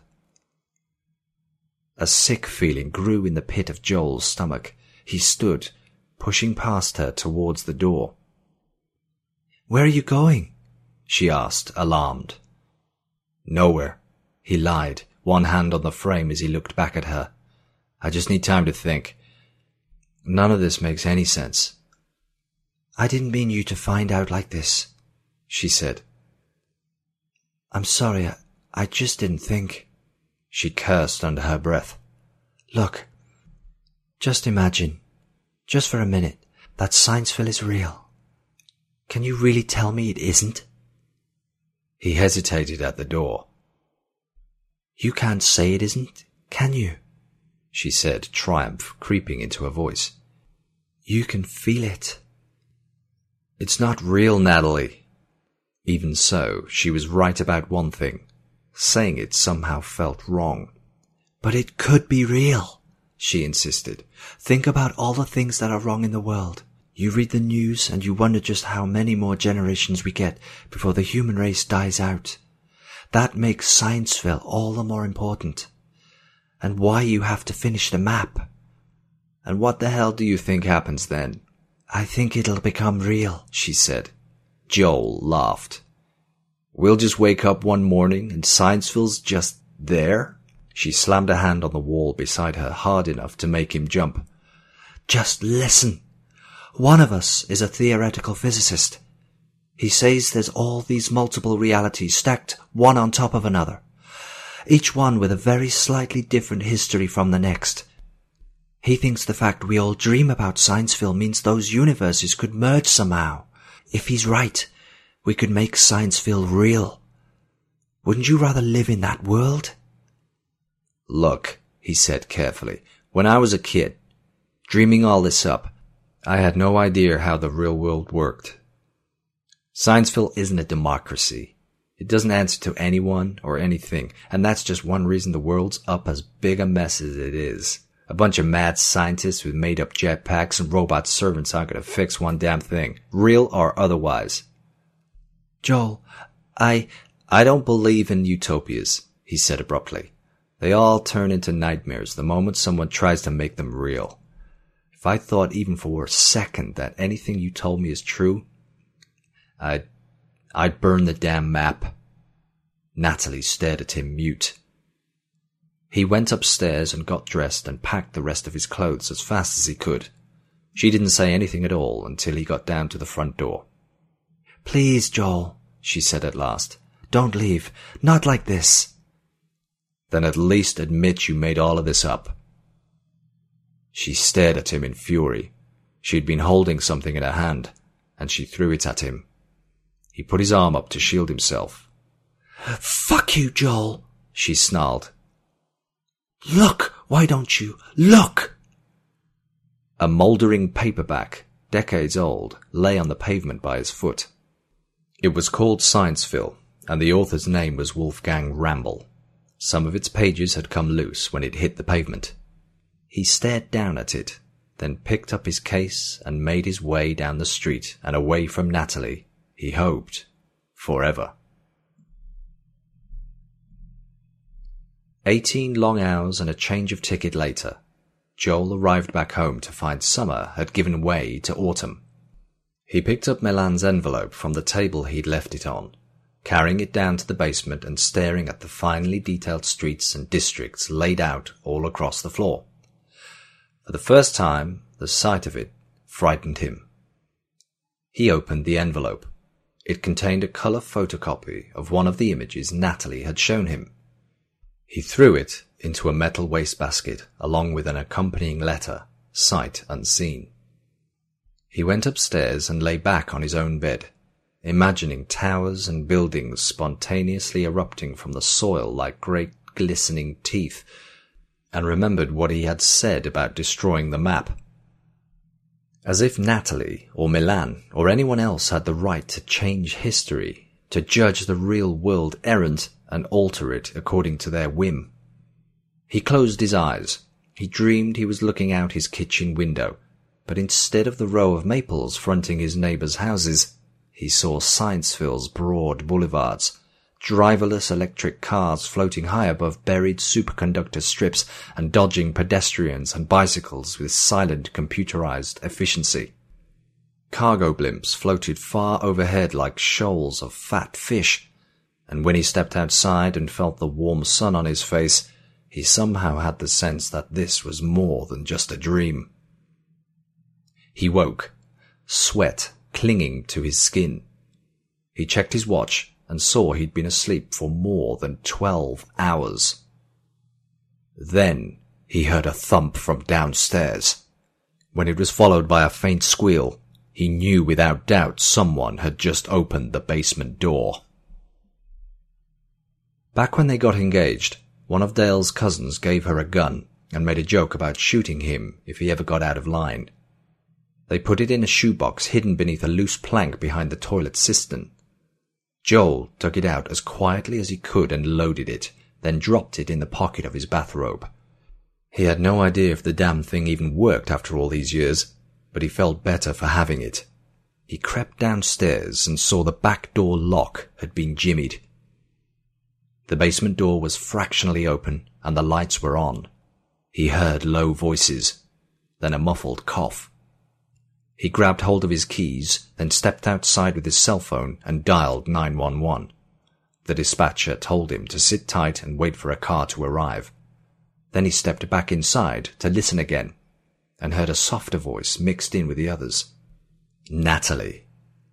A sick feeling grew in the pit of Joel's stomach. He stood, pushing past her towards the door. Where are you going? She asked, alarmed. Nowhere, he lied, one hand on the frame as he looked back at her. I just need time to think. None of this makes any sense. I didn't mean you to find out like this, she said. I'm sorry, I, I just didn't think. She cursed under her breath. Look, just imagine, just for a minute, that Scienceville is real. Can you really tell me it isn't? He hesitated at the door. You can't say it isn't, can you? She said, triumph creeping into her voice. You can feel it. It's not real, Natalie. Even so, she was right about one thing. Saying it somehow felt wrong. But it could be real, she insisted. Think about all the things that are wrong in the world. You read the news and you wonder just how many more generations we get before the human race dies out. That makes Scienceville all the more important. And why you have to finish the map. And what the hell do you think happens then? I think it'll become real, she said. Joel laughed. We'll just wake up one morning and Scienceville's just there? She slammed a hand on the wall beside her hard enough to make him jump. Just listen. One of us is a theoretical physicist. He says there's all these multiple realities stacked one on top of another, each one with a very slightly different history from the next. He thinks the fact we all dream about Scienceville means those universes could merge somehow. If he's right, we could make Scienceville real. Wouldn't you rather live in that world? Look, he said carefully, when I was a kid, dreaming all this up, I had no idea how the real world worked. Scienceville isn't a democracy. It doesn't answer to anyone or anything, and that's just one reason the world's up as big a mess as it is. A bunch of mad scientists with made-up jetpacks and robot servants aren't going to fix one damn thing, real or otherwise. Joel, I... I don't believe in utopias, he said abruptly. They all turn into nightmares the moment someone tries to make them real. If I thought even for a second that anything you told me is true, I'd... I'd burn the damn map. Natalie stared at him mute. He went upstairs and got dressed and packed the rest of his clothes as fast as he could. She didn't say anything at all until he got down to the front door. Please, Joel, she said at last. Don't leave. Not like this. Then at least admit you made all of this up. She stared at him in fury. She'd been holding something in her hand, and she threw it at him. He put his arm up to shield himself. Fuck you, Joel, she snarled. Look, why don't you? Look! A mouldering paperback, decades old, lay on the pavement by his foot. It was called Scienceville, and the author's name was Wolfgang Ramble. Some of its pages had come loose when it hit the pavement. He stared down at it, then picked up his case and made his way down the street and away from Natalie, he hoped, forever. Eighteen long hours and a change of ticket later, Joel arrived back home to find summer had given way to autumn. He picked up Milan's envelope from the table he'd left it on, carrying it down to the basement and staring at the finely detailed streets and districts laid out all across the floor. For the first time, the sight of it frightened him. He opened the envelope. It contained a colour photocopy of one of the images Natalie had shown him. He threw it into a metal wastebasket along with an accompanying letter, sight unseen. He went upstairs and lay back on his own bed, imagining towers and buildings spontaneously erupting from the soil like great glistening teeth, and remembered what he had said about destroying the map. As if Natalie or Milan or anyone else had the right to change history, to judge the real world errant and alter it according to their whim. He closed his eyes. He dreamed he was looking out his kitchen window, but instead of the row of maples fronting his neighbours' houses, he saw Scienceville's broad boulevards, driverless electric cars floating high above buried superconductor strips and dodging pedestrians and bicycles with silent computerized efficiency. Cargo blimps floated far overhead like shoals of fat fish, and when he stepped outside and felt the warm sun on his face, he somehow had the sense that this was more than just a dream. He woke, sweat clinging to his skin. He checked his watch and saw he'd been asleep for more than twelve hours. Then he heard a thump from downstairs. When it was followed by a faint squeal, he knew without doubt someone had just opened the basement door. Back when they got engaged, one of Dale's cousins gave her a gun and made a joke about shooting him if he ever got out of line. They put it in a shoebox hidden beneath a loose plank behind the toilet cistern. Joel took it out as quietly as he could and loaded it, then dropped it in the pocket of his bathrobe. He had no idea if the damn thing even worked after all these years, but he felt better for having it. He crept downstairs and saw the back door lock had been jimmied. The basement door was fractionally open and the lights were on. He heard low voices, then a muffled cough. He grabbed hold of his keys, then stepped outside with his cell phone and dialed nine one one. The dispatcher told him to sit tight and wait for a car to arrive. Then he stepped back inside to listen again, and heard a softer voice mixed in with the others. Natalie.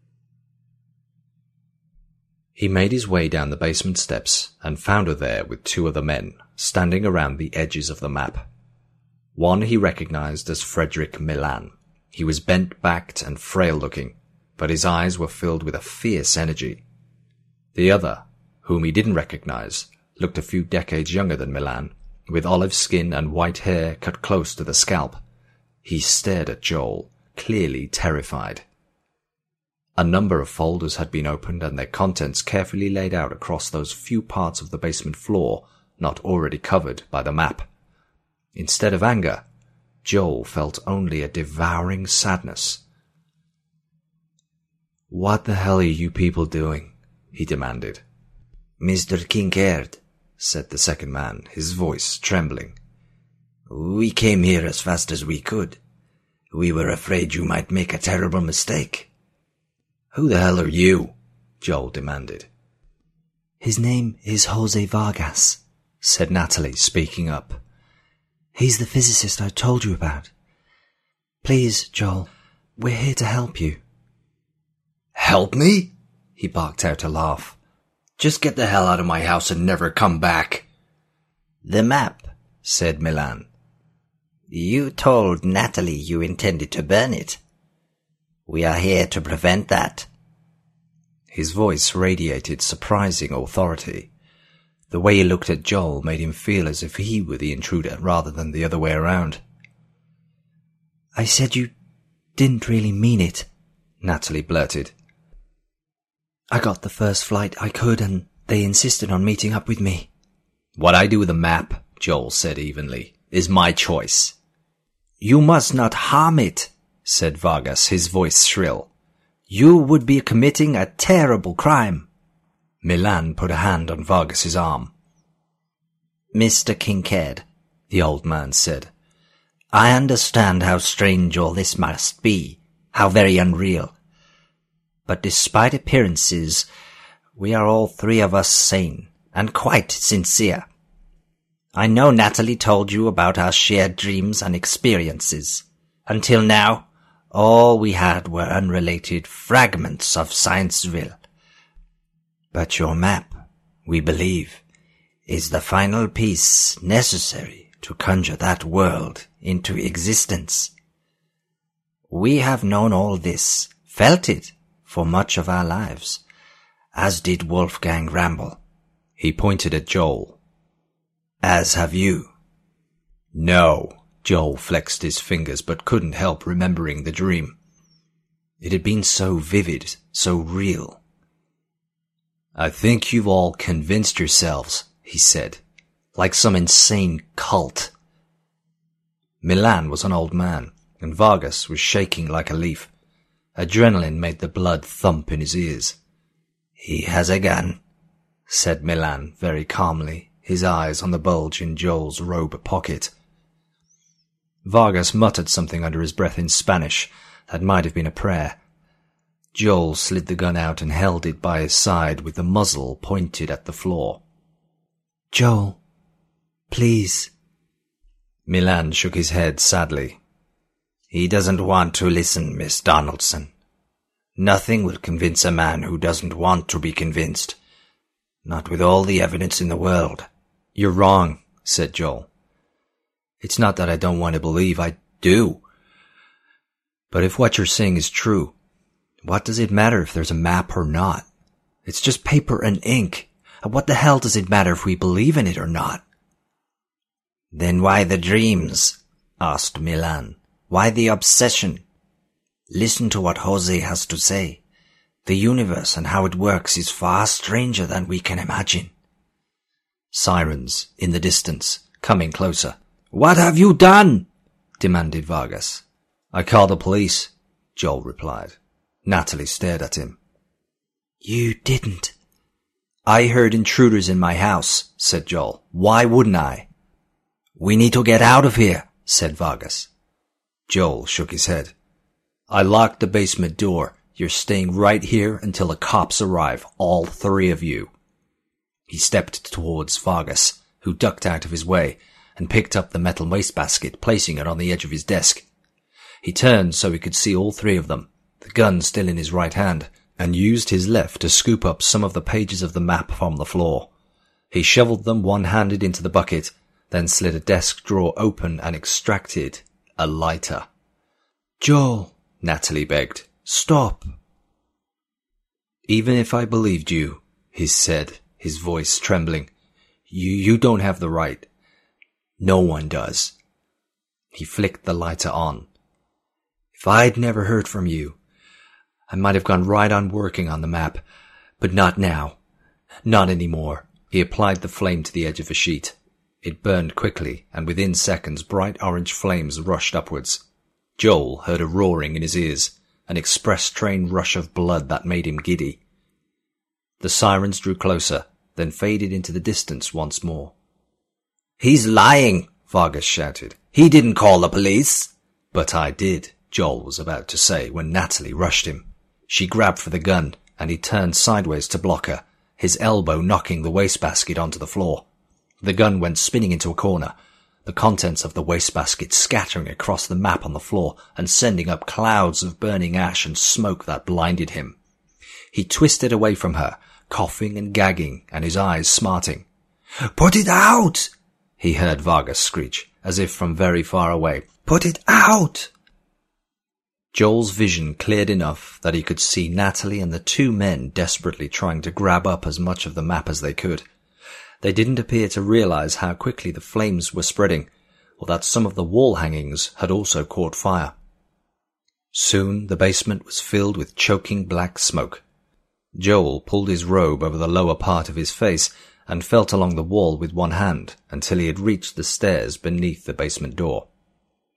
He made his way down the basement steps and found her there with two other men, standing around the edges of the map. One he recognized as Frederick Milan. He was bent-backed and frail-looking, but his eyes were filled with a fierce energy. The other, whom he didn't recognize, looked a few decades younger than Milan, with olive skin and white hair cut close to the scalp. He stared at Joel, clearly terrified. A number of folders had been opened and their contents carefully laid out across those few parts of the basement floor not already covered by the map. Instead of anger, Joel felt only a devouring sadness. "What the hell are you people doing?" he demanded. "Mister Kincaid," said the second man, his voice trembling. "We came here as fast as we could. We were afraid you might make a terrible mistake." "Who the hell are you?" Joel demanded. "His name is Jose Vargas," said Natalie, speaking up. "He's the physicist I told you about. Please, Joel, we're here to help you." "Help me?" he barked out a laugh. "Just get the hell out of my house and never come back." "The map," said Milan. "You told Natalie you intended to burn it. We are here to prevent that." His voice radiated surprising authority. The way he looked at Joel made him feel as if he were the intruder rather than the other way around. "I said you didn't really mean it," Natalie blurted. "I got the first flight I could and they insisted on meeting up with me." "What I do with the map," Joel said evenly, "is my choice." You must not harm it, said Vargas, his voice shrill. You would be committing a terrible crime. Milan put a hand on Vargas's arm. Mister Kincaid, the old man said, I understand how strange all this must be, how very unreal. But despite appearances, we are all three of us sane and quite sincere. I know Natalie told you about our shared dreams and experiences. Until now, all we had were unrelated fragments of Scienceville. But your map, we believe, is the final piece necessary to conjure that world into existence. We have known all this, felt it, for much of our lives, as did Wolfgang Ramble. He pointed at Joel. As have you. No, Joel flexed his fingers but couldn't help remembering the dream. It had been so vivid, so real. I think you've all convinced yourselves, he said, like some insane cult. Milan was an old man, and Vargas was shaking like a leaf. Adrenaline made the blood thump in his ears. He has a gun, said Milan very calmly, his eyes on the bulge in Joel's robe pocket. Vargas muttered something under his breath in Spanish that might have been a prayer. Joel slid the gun out and held it by his side with the muzzle pointed at the floor. Joel, please. Milan shook his head sadly. He doesn't want to listen, Miss Donaldson. Nothing will convince a man who doesn't want to be convinced. Not with all the evidence in the world. You're wrong, said Joel. It's not that I don't want to believe, I do. But if what you're saying is true, what does it matter if there's a map or not? It's just paper and ink. And what the hell does it matter if we believe in it or not? Then why the dreams? Asked Milan. Why the obsession? Listen to what Jose has to say. The universe and how it works is far stranger than we can imagine. Sirens, in the distance, coming closer. What have you done? Demanded Vargas. I called the police, Joel replied. Natalie stared at him. You didn't. I heard intruders in my house, said Joel. Why wouldn't I? We need to get out of here, said Vargas. Joel shook his head. I locked the basement door. You're staying right here until the cops arrive, all three of you. He stepped towards Vargas, who ducked out of his way, and picked up the metal wastebasket, placing it on the edge of his desk. He turned so he could see all three of them, the gun still in his right hand, and used his left to scoop up some of the pages of the map from the floor. He shoveled them one-handed into the bucket, then slid a desk drawer open and extracted a lighter. Joel, Natalie begged, stop. Even if I believed you, he said, his voice trembling, you, you don't have the right. No one does. He flicked the lighter on. If I'd never heard from you, I might have gone right on working on the map, but not now. Not anymore. He applied the flame to the edge of a sheet. It burned quickly, and within seconds bright orange flames rushed upwards. Joel heard a roaring in his ears, an express train rush of blood that made him giddy. The sirens drew closer, then faded into the distance once more. He's lying, Vargas shouted. He didn't call the police. But I did, Joel was about to say when Natalie rushed him. She grabbed for the gun, and he turned sideways to block her, his elbow knocking the wastebasket onto the floor. The gun went spinning into a corner, the contents of the wastebasket scattering across the map on the floor and sending up clouds of burning ash and smoke that blinded him. He twisted away from her, coughing and gagging, and his eyes smarting. Put it out! He heard Vargas screech, as if from very far away. Put it out! Joel's vision cleared enough that he could see Natalie and the two men desperately trying to grab up as much of the map as they could. They didn't appear to realize how quickly the flames were spreading, or that some of the wall hangings had also caught fire. Soon the basement was filled with choking black smoke. Joel pulled his robe over the lower part of his face and felt along the wall with one hand until he had reached the stairs beneath the basement door.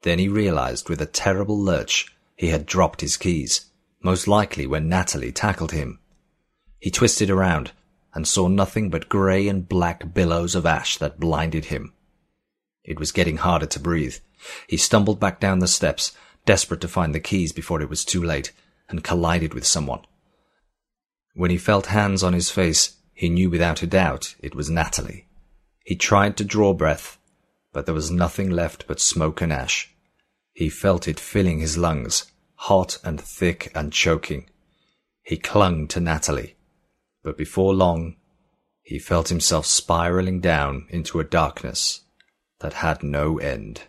Then he realized with a terrible lurch he had dropped his keys, most likely when Natalie tackled him. He twisted around and saw nothing but grey and black billows of ash that blinded him. It was getting harder to breathe. He stumbled back down the steps, desperate to find the keys before it was too late, and collided with someone. When he felt hands on his face, he knew without a doubt it was Natalie. He tried to draw breath, but there was nothing left but smoke and ash. He felt it filling his lungs, hot and thick and choking. He clung to Natalie, but before long, he felt himself spiraling down into a darkness that had no end.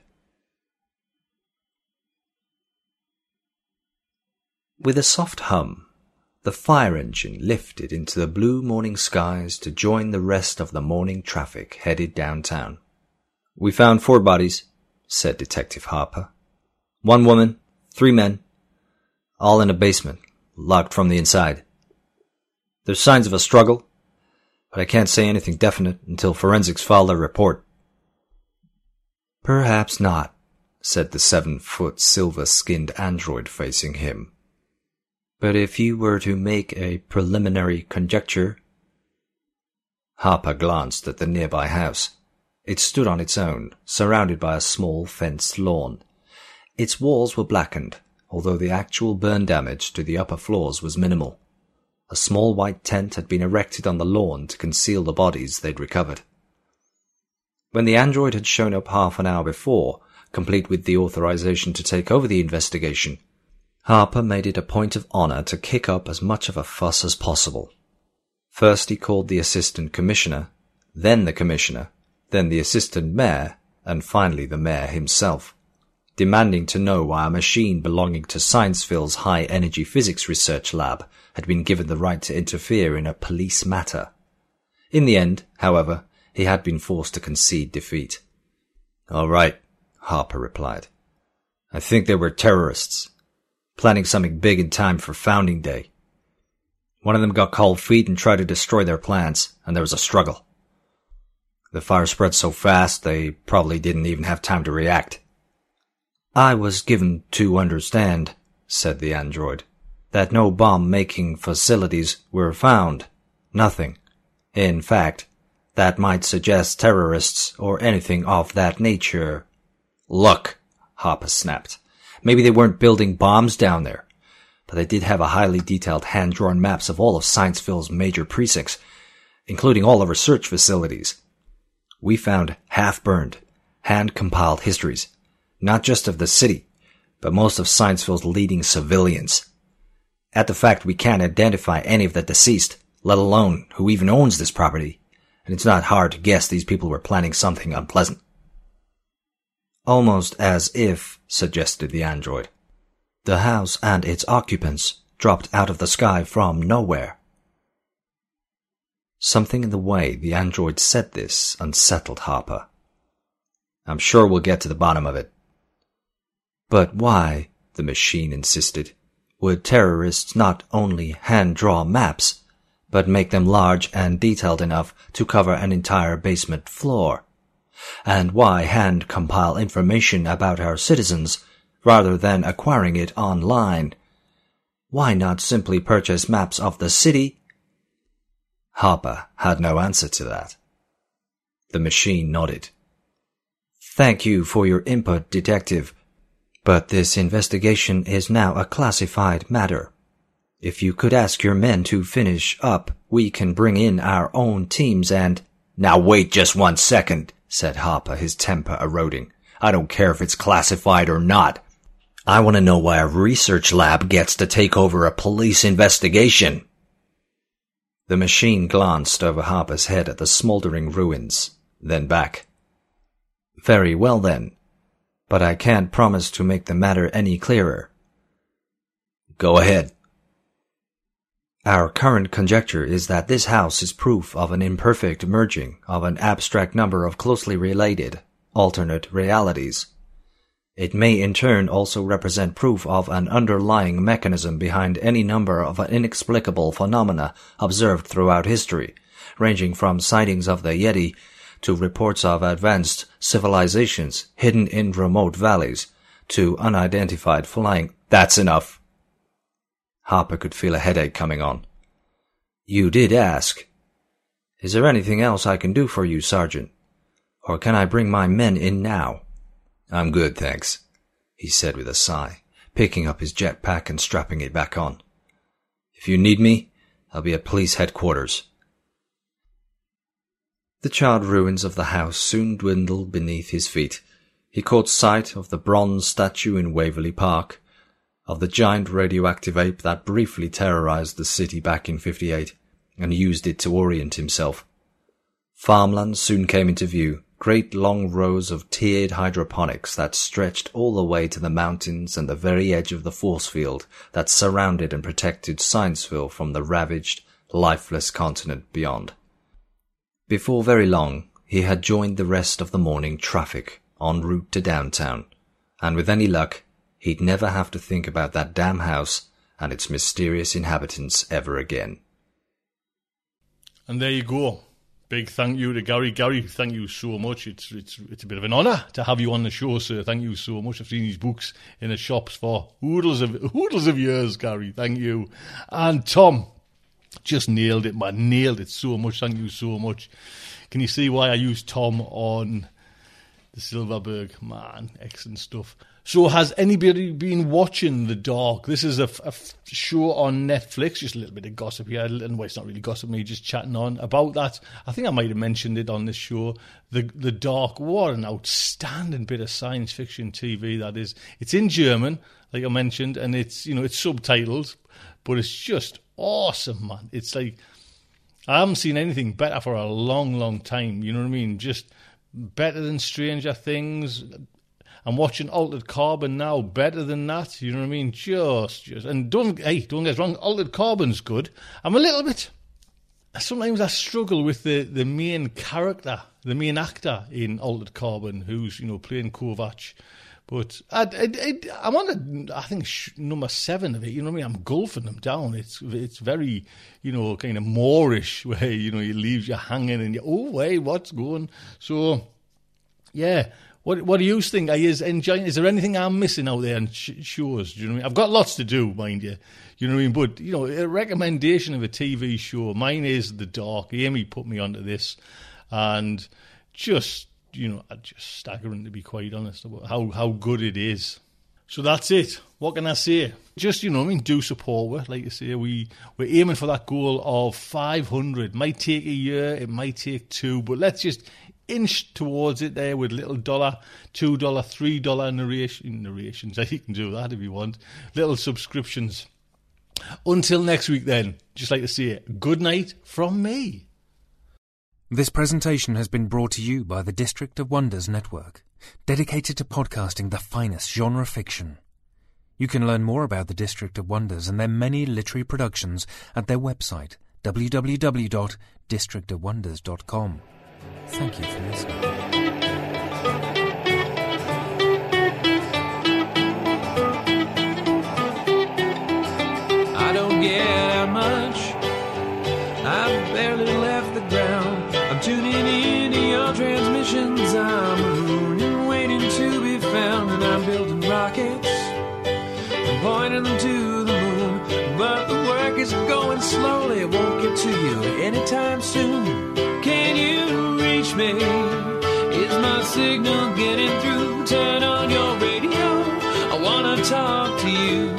With a soft hum, the fire engine lifted into the blue morning skies to join the rest of the morning traffic headed downtown. "We found four bodies," said Detective Harper. "One woman, three men, all in a basement, locked from the inside. There's signs of a struggle, but I can't say anything definite until forensics file their report." "Perhaps not," said the seven-foot silver-skinned android facing him. "But if you were to make a preliminary conjecture—" Harper glanced at the nearby house. It stood on its own, surrounded by a small fenced lawn. Its walls were blackened, although the actual burn damage to the upper floors was minimal. A small white tent had been erected on the lawn to conceal the bodies they'd recovered. When the android had shown up half an hour before, complete with the authorization to take over the investigation, Harper made it a point of honor to kick up as much of a fuss as possible. First he called the assistant commissioner, then the commissioner, then the assistant mayor, and finally the mayor himself, demanding to know why a machine belonging to Scienceville's high-energy physics research lab had been given the right to interfere in a police matter. In the end, however, he had been forced to concede defeat. "All right," Harper replied. "I think they were terrorists, planning something big in time for Founding Day. One of them got cold feet and tried to destroy their plans, and there was a struggle. The fire spread so fast they probably didn't even have time to react." "I was given to understand," said the android, "that no bomb-making facilities were found. Nothing. In fact, that might suggest terrorists or anything of that nature." "Look," Harper snapped, "maybe they weren't building bombs down there, but they did have a highly detailed hand-drawn maps of all of Scienceville's major precincts, including all the research facilities. We found half-burned, hand-compiled histories, not just of the city, but most of Scienceville's leading civilians. Add the fact we can't identify any of the deceased, let alone who even owns this property, and it's not hard to guess these people were planning something unpleasant." "Almost as if," suggested the android, "the house and its occupants dropped out of the sky from nowhere." Something in the way the android said this unsettled Harper. "I'm sure we'll get to the bottom of it." "But why," the machine insisted, "would terrorists not only hand-draw maps, but make them large and detailed enough to cover an entire basement floor? And why hand-compile information about our citizens rather than acquiring it online? Why not simply purchase maps of the city?" Harper had no answer to that. The machine nodded. "Thank you for your input, Detective, but this investigation is now a classified matter. If you could ask your men to finish up, we can bring in our own teams and—" "Now wait just one second," said Harper, his temper eroding. "I don't care if it's classified or not. I want to know why a research lab gets to take over a police investigation." The machine glanced over Harper's head at the smoldering ruins, then back. "Very well then, but I can't promise to make the matter any clearer." "Go ahead." "Our current conjecture is that this house is proof of an imperfect merging of an abstract number of closely related, alternate realities. It may in turn also represent proof of an underlying mechanism behind any number of inexplicable phenomena observed throughout history, ranging from sightings of the Yeti to reports of advanced civilizations hidden in remote valleys, Two unidentified flying... That's enough. Harper could feel a headache coming on. You did ask. Is there anything else I can do for you, Sergeant? Or can I bring my men in now? I'm good, thanks, he said with a sigh, picking up his jetpack and strapping it back on. If you need me, I'll be at police headquarters. The charred ruins of the house soon dwindled beneath his feet. He caught sight of the bronze statue in Waverley Park, of the giant radioactive ape that briefly terrorized the city back in fifty-eight, and used it to orient himself. Farmland soon came into view, great long rows of tiered hydroponics that stretched all the way to the mountains and the very edge of the force field that surrounded and protected Scienceville from the ravaged, lifeless continent beyond. Before very long, he had joined the rest of the morning traffic en route to downtown, and with any luck, he'd never have to think about that damn house and its mysterious inhabitants ever again. And there you go. Big thank you to Gary. Gary, thank you so much. It's it's it's a bit of an honour to have you on the show, sir. Thank you so much. I've seen these books in the shops for oodles of oodles of years, Gary. Thank you. And Tom, just nailed it, man. Nailed it so much. Thank you so much. Can you see why I used Tom on the Silverberg? Man, excellent stuff. So has anybody been watching The Dark? This is a, a show on Netflix. Just a little bit of gossip here. And well, it's not really gossip, me just chatting on about that. I think I might have mentioned it on this show. The The Dark. What an outstanding bit of science fiction T V that is. It's in German, like I mentioned, and it's, you know, it's subtitled, but it's just awesome, man. It's like, I haven't seen anything better for a long, long time. You know what I mean? Just better than Stranger Things. I'm watching Altered Carbon now, better than that, you know what I mean? Just, just, and don't, hey, don't get us wrong, Altered Carbon's good. I'm a little bit, sometimes I struggle with the, the main character, the main actor in Altered Carbon, who's, you know, playing Kovac. But I, I, I, I'm on, a, I think, sh- number seven of it, you know what I mean? I'm gulfing them down. It's it's very, you know, kind of Moorish, where, you know, it leaves you hanging and you, oh, wait, what's going? So, yeah. What What do you think? Are you enjoying? Is there anything I'm missing out there in sh- shows? Do you know what I mean? I've got lots to do, mind you. You know what I mean? But, you know, a recommendation of a T V show. Mine is The Dark. Amy put me onto this, and just, you know, just staggering, to be quite honest, about how how good it is. So that's it. What can I say? Just, you know what I mean, do support her. Like I say, we, we're aiming for that goal of five hundred. Might take a year, it might take two, but let's just inch towards it there with little dollar, two dollar, three dollar narration, narrations. You can do that if you want. Little subscriptions. Until next week then, just like to say, good night from me. This presentation has been brought to you by the District of Wonders Network, dedicated to podcasting the finest genre fiction. You can learn more about the District of Wonders and their many literary productions at their website, w w w dot district of wonders dot com. Thank you for listening. I don't get out much. I've barely left the ground. I'm tuning in to your transmissions. I'm mooning, waiting to be found. And I'm building rockets and pointing them to the moon. But the work is going slowly. It won't get to you anytime soon. Can you reach me? Is my signal getting through? Turn on your radio. I wanna talk to you.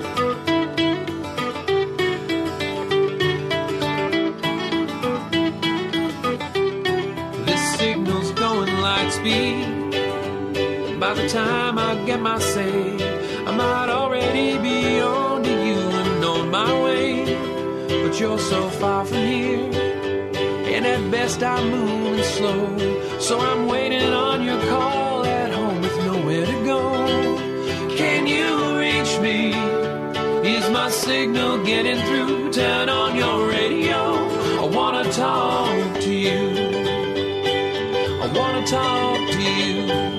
This signal's going light speed. By the time I get my say, I might already be on to you and on my way. But you're so far from here, and at best I'm moving slow. So I'm waiting on your call at home with nowhere to go. Can you reach me? Is my signal getting through? Turn on your radio. I wanna talk to you. I wanna talk to you.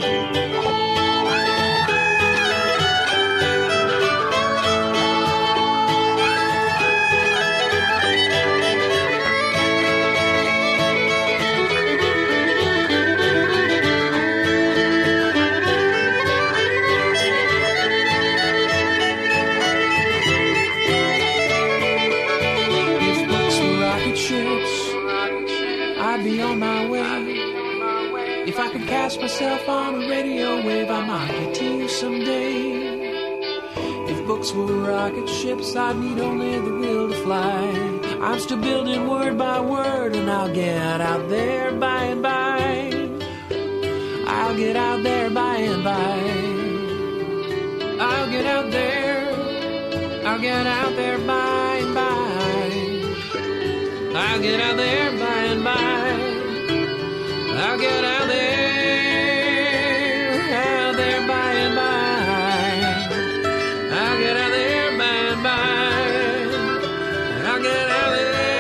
I'd be on my way. If I could cast myself on a radio wave, I might get to you someday. If books were rocket ships, I'd need only the will to fly. I'm still building word by word, and I'll get out there by and by. I'll get out there by and by. I'll get out there. I'll get out there by and by. I'll get out there by and by. I'll get out there, out there by and by. I'll get out there by and by. I'll get out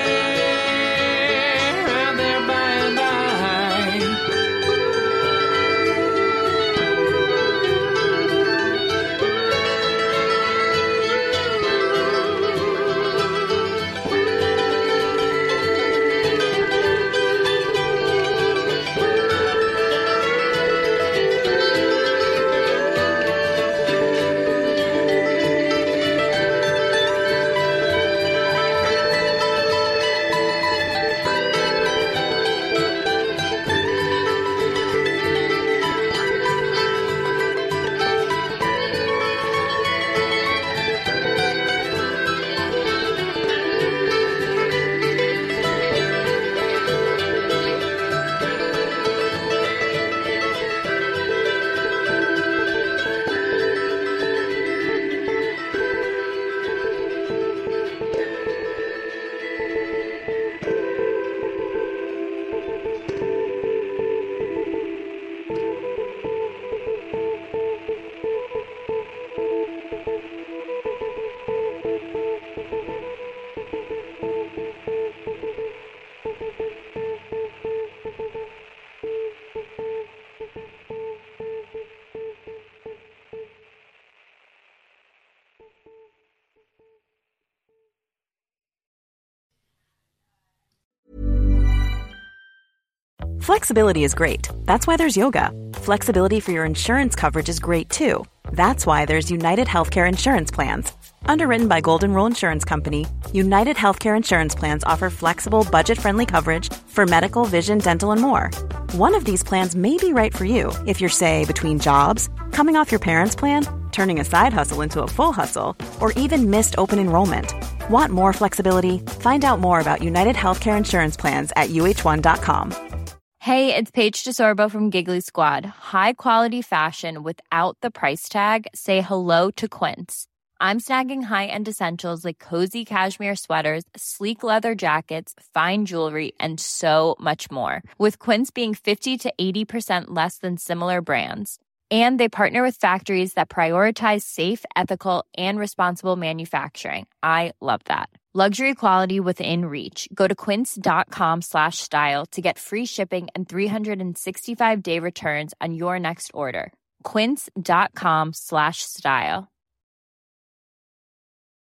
there, out there by and by. Flexibility is great. That's why there's yoga. Flexibility for your insurance coverage is great too. That's why there's United Healthcare Insurance Plans. Underwritten by Golden Rule Insurance Company, United Healthcare Insurance Plans offer flexible, budget-friendly coverage for medical, vision, dental, and more. One of these plans may be right for you if you're, say, between jobs, coming off your parents' plan, turning a side hustle into a full hustle, or even missed open enrollment. Want more flexibility? Find out more about United Healthcare Insurance Plans at U H one dot com. Hey, it's Paige DeSorbo from Giggly Squad. High quality fashion without the price tag. Say hello to Quince. I'm snagging high-end essentials like cozy cashmere sweaters, sleek leather jackets, fine jewelry, and so much more. With Quince being fifty to eighty percent less than similar brands. And they partner with factories that prioritize safe, ethical, and responsible manufacturing. I love that. Luxury quality within reach. Go to quince.com slash style to get free shipping and three sixty-five day returns on your next order. Quince.com slash style.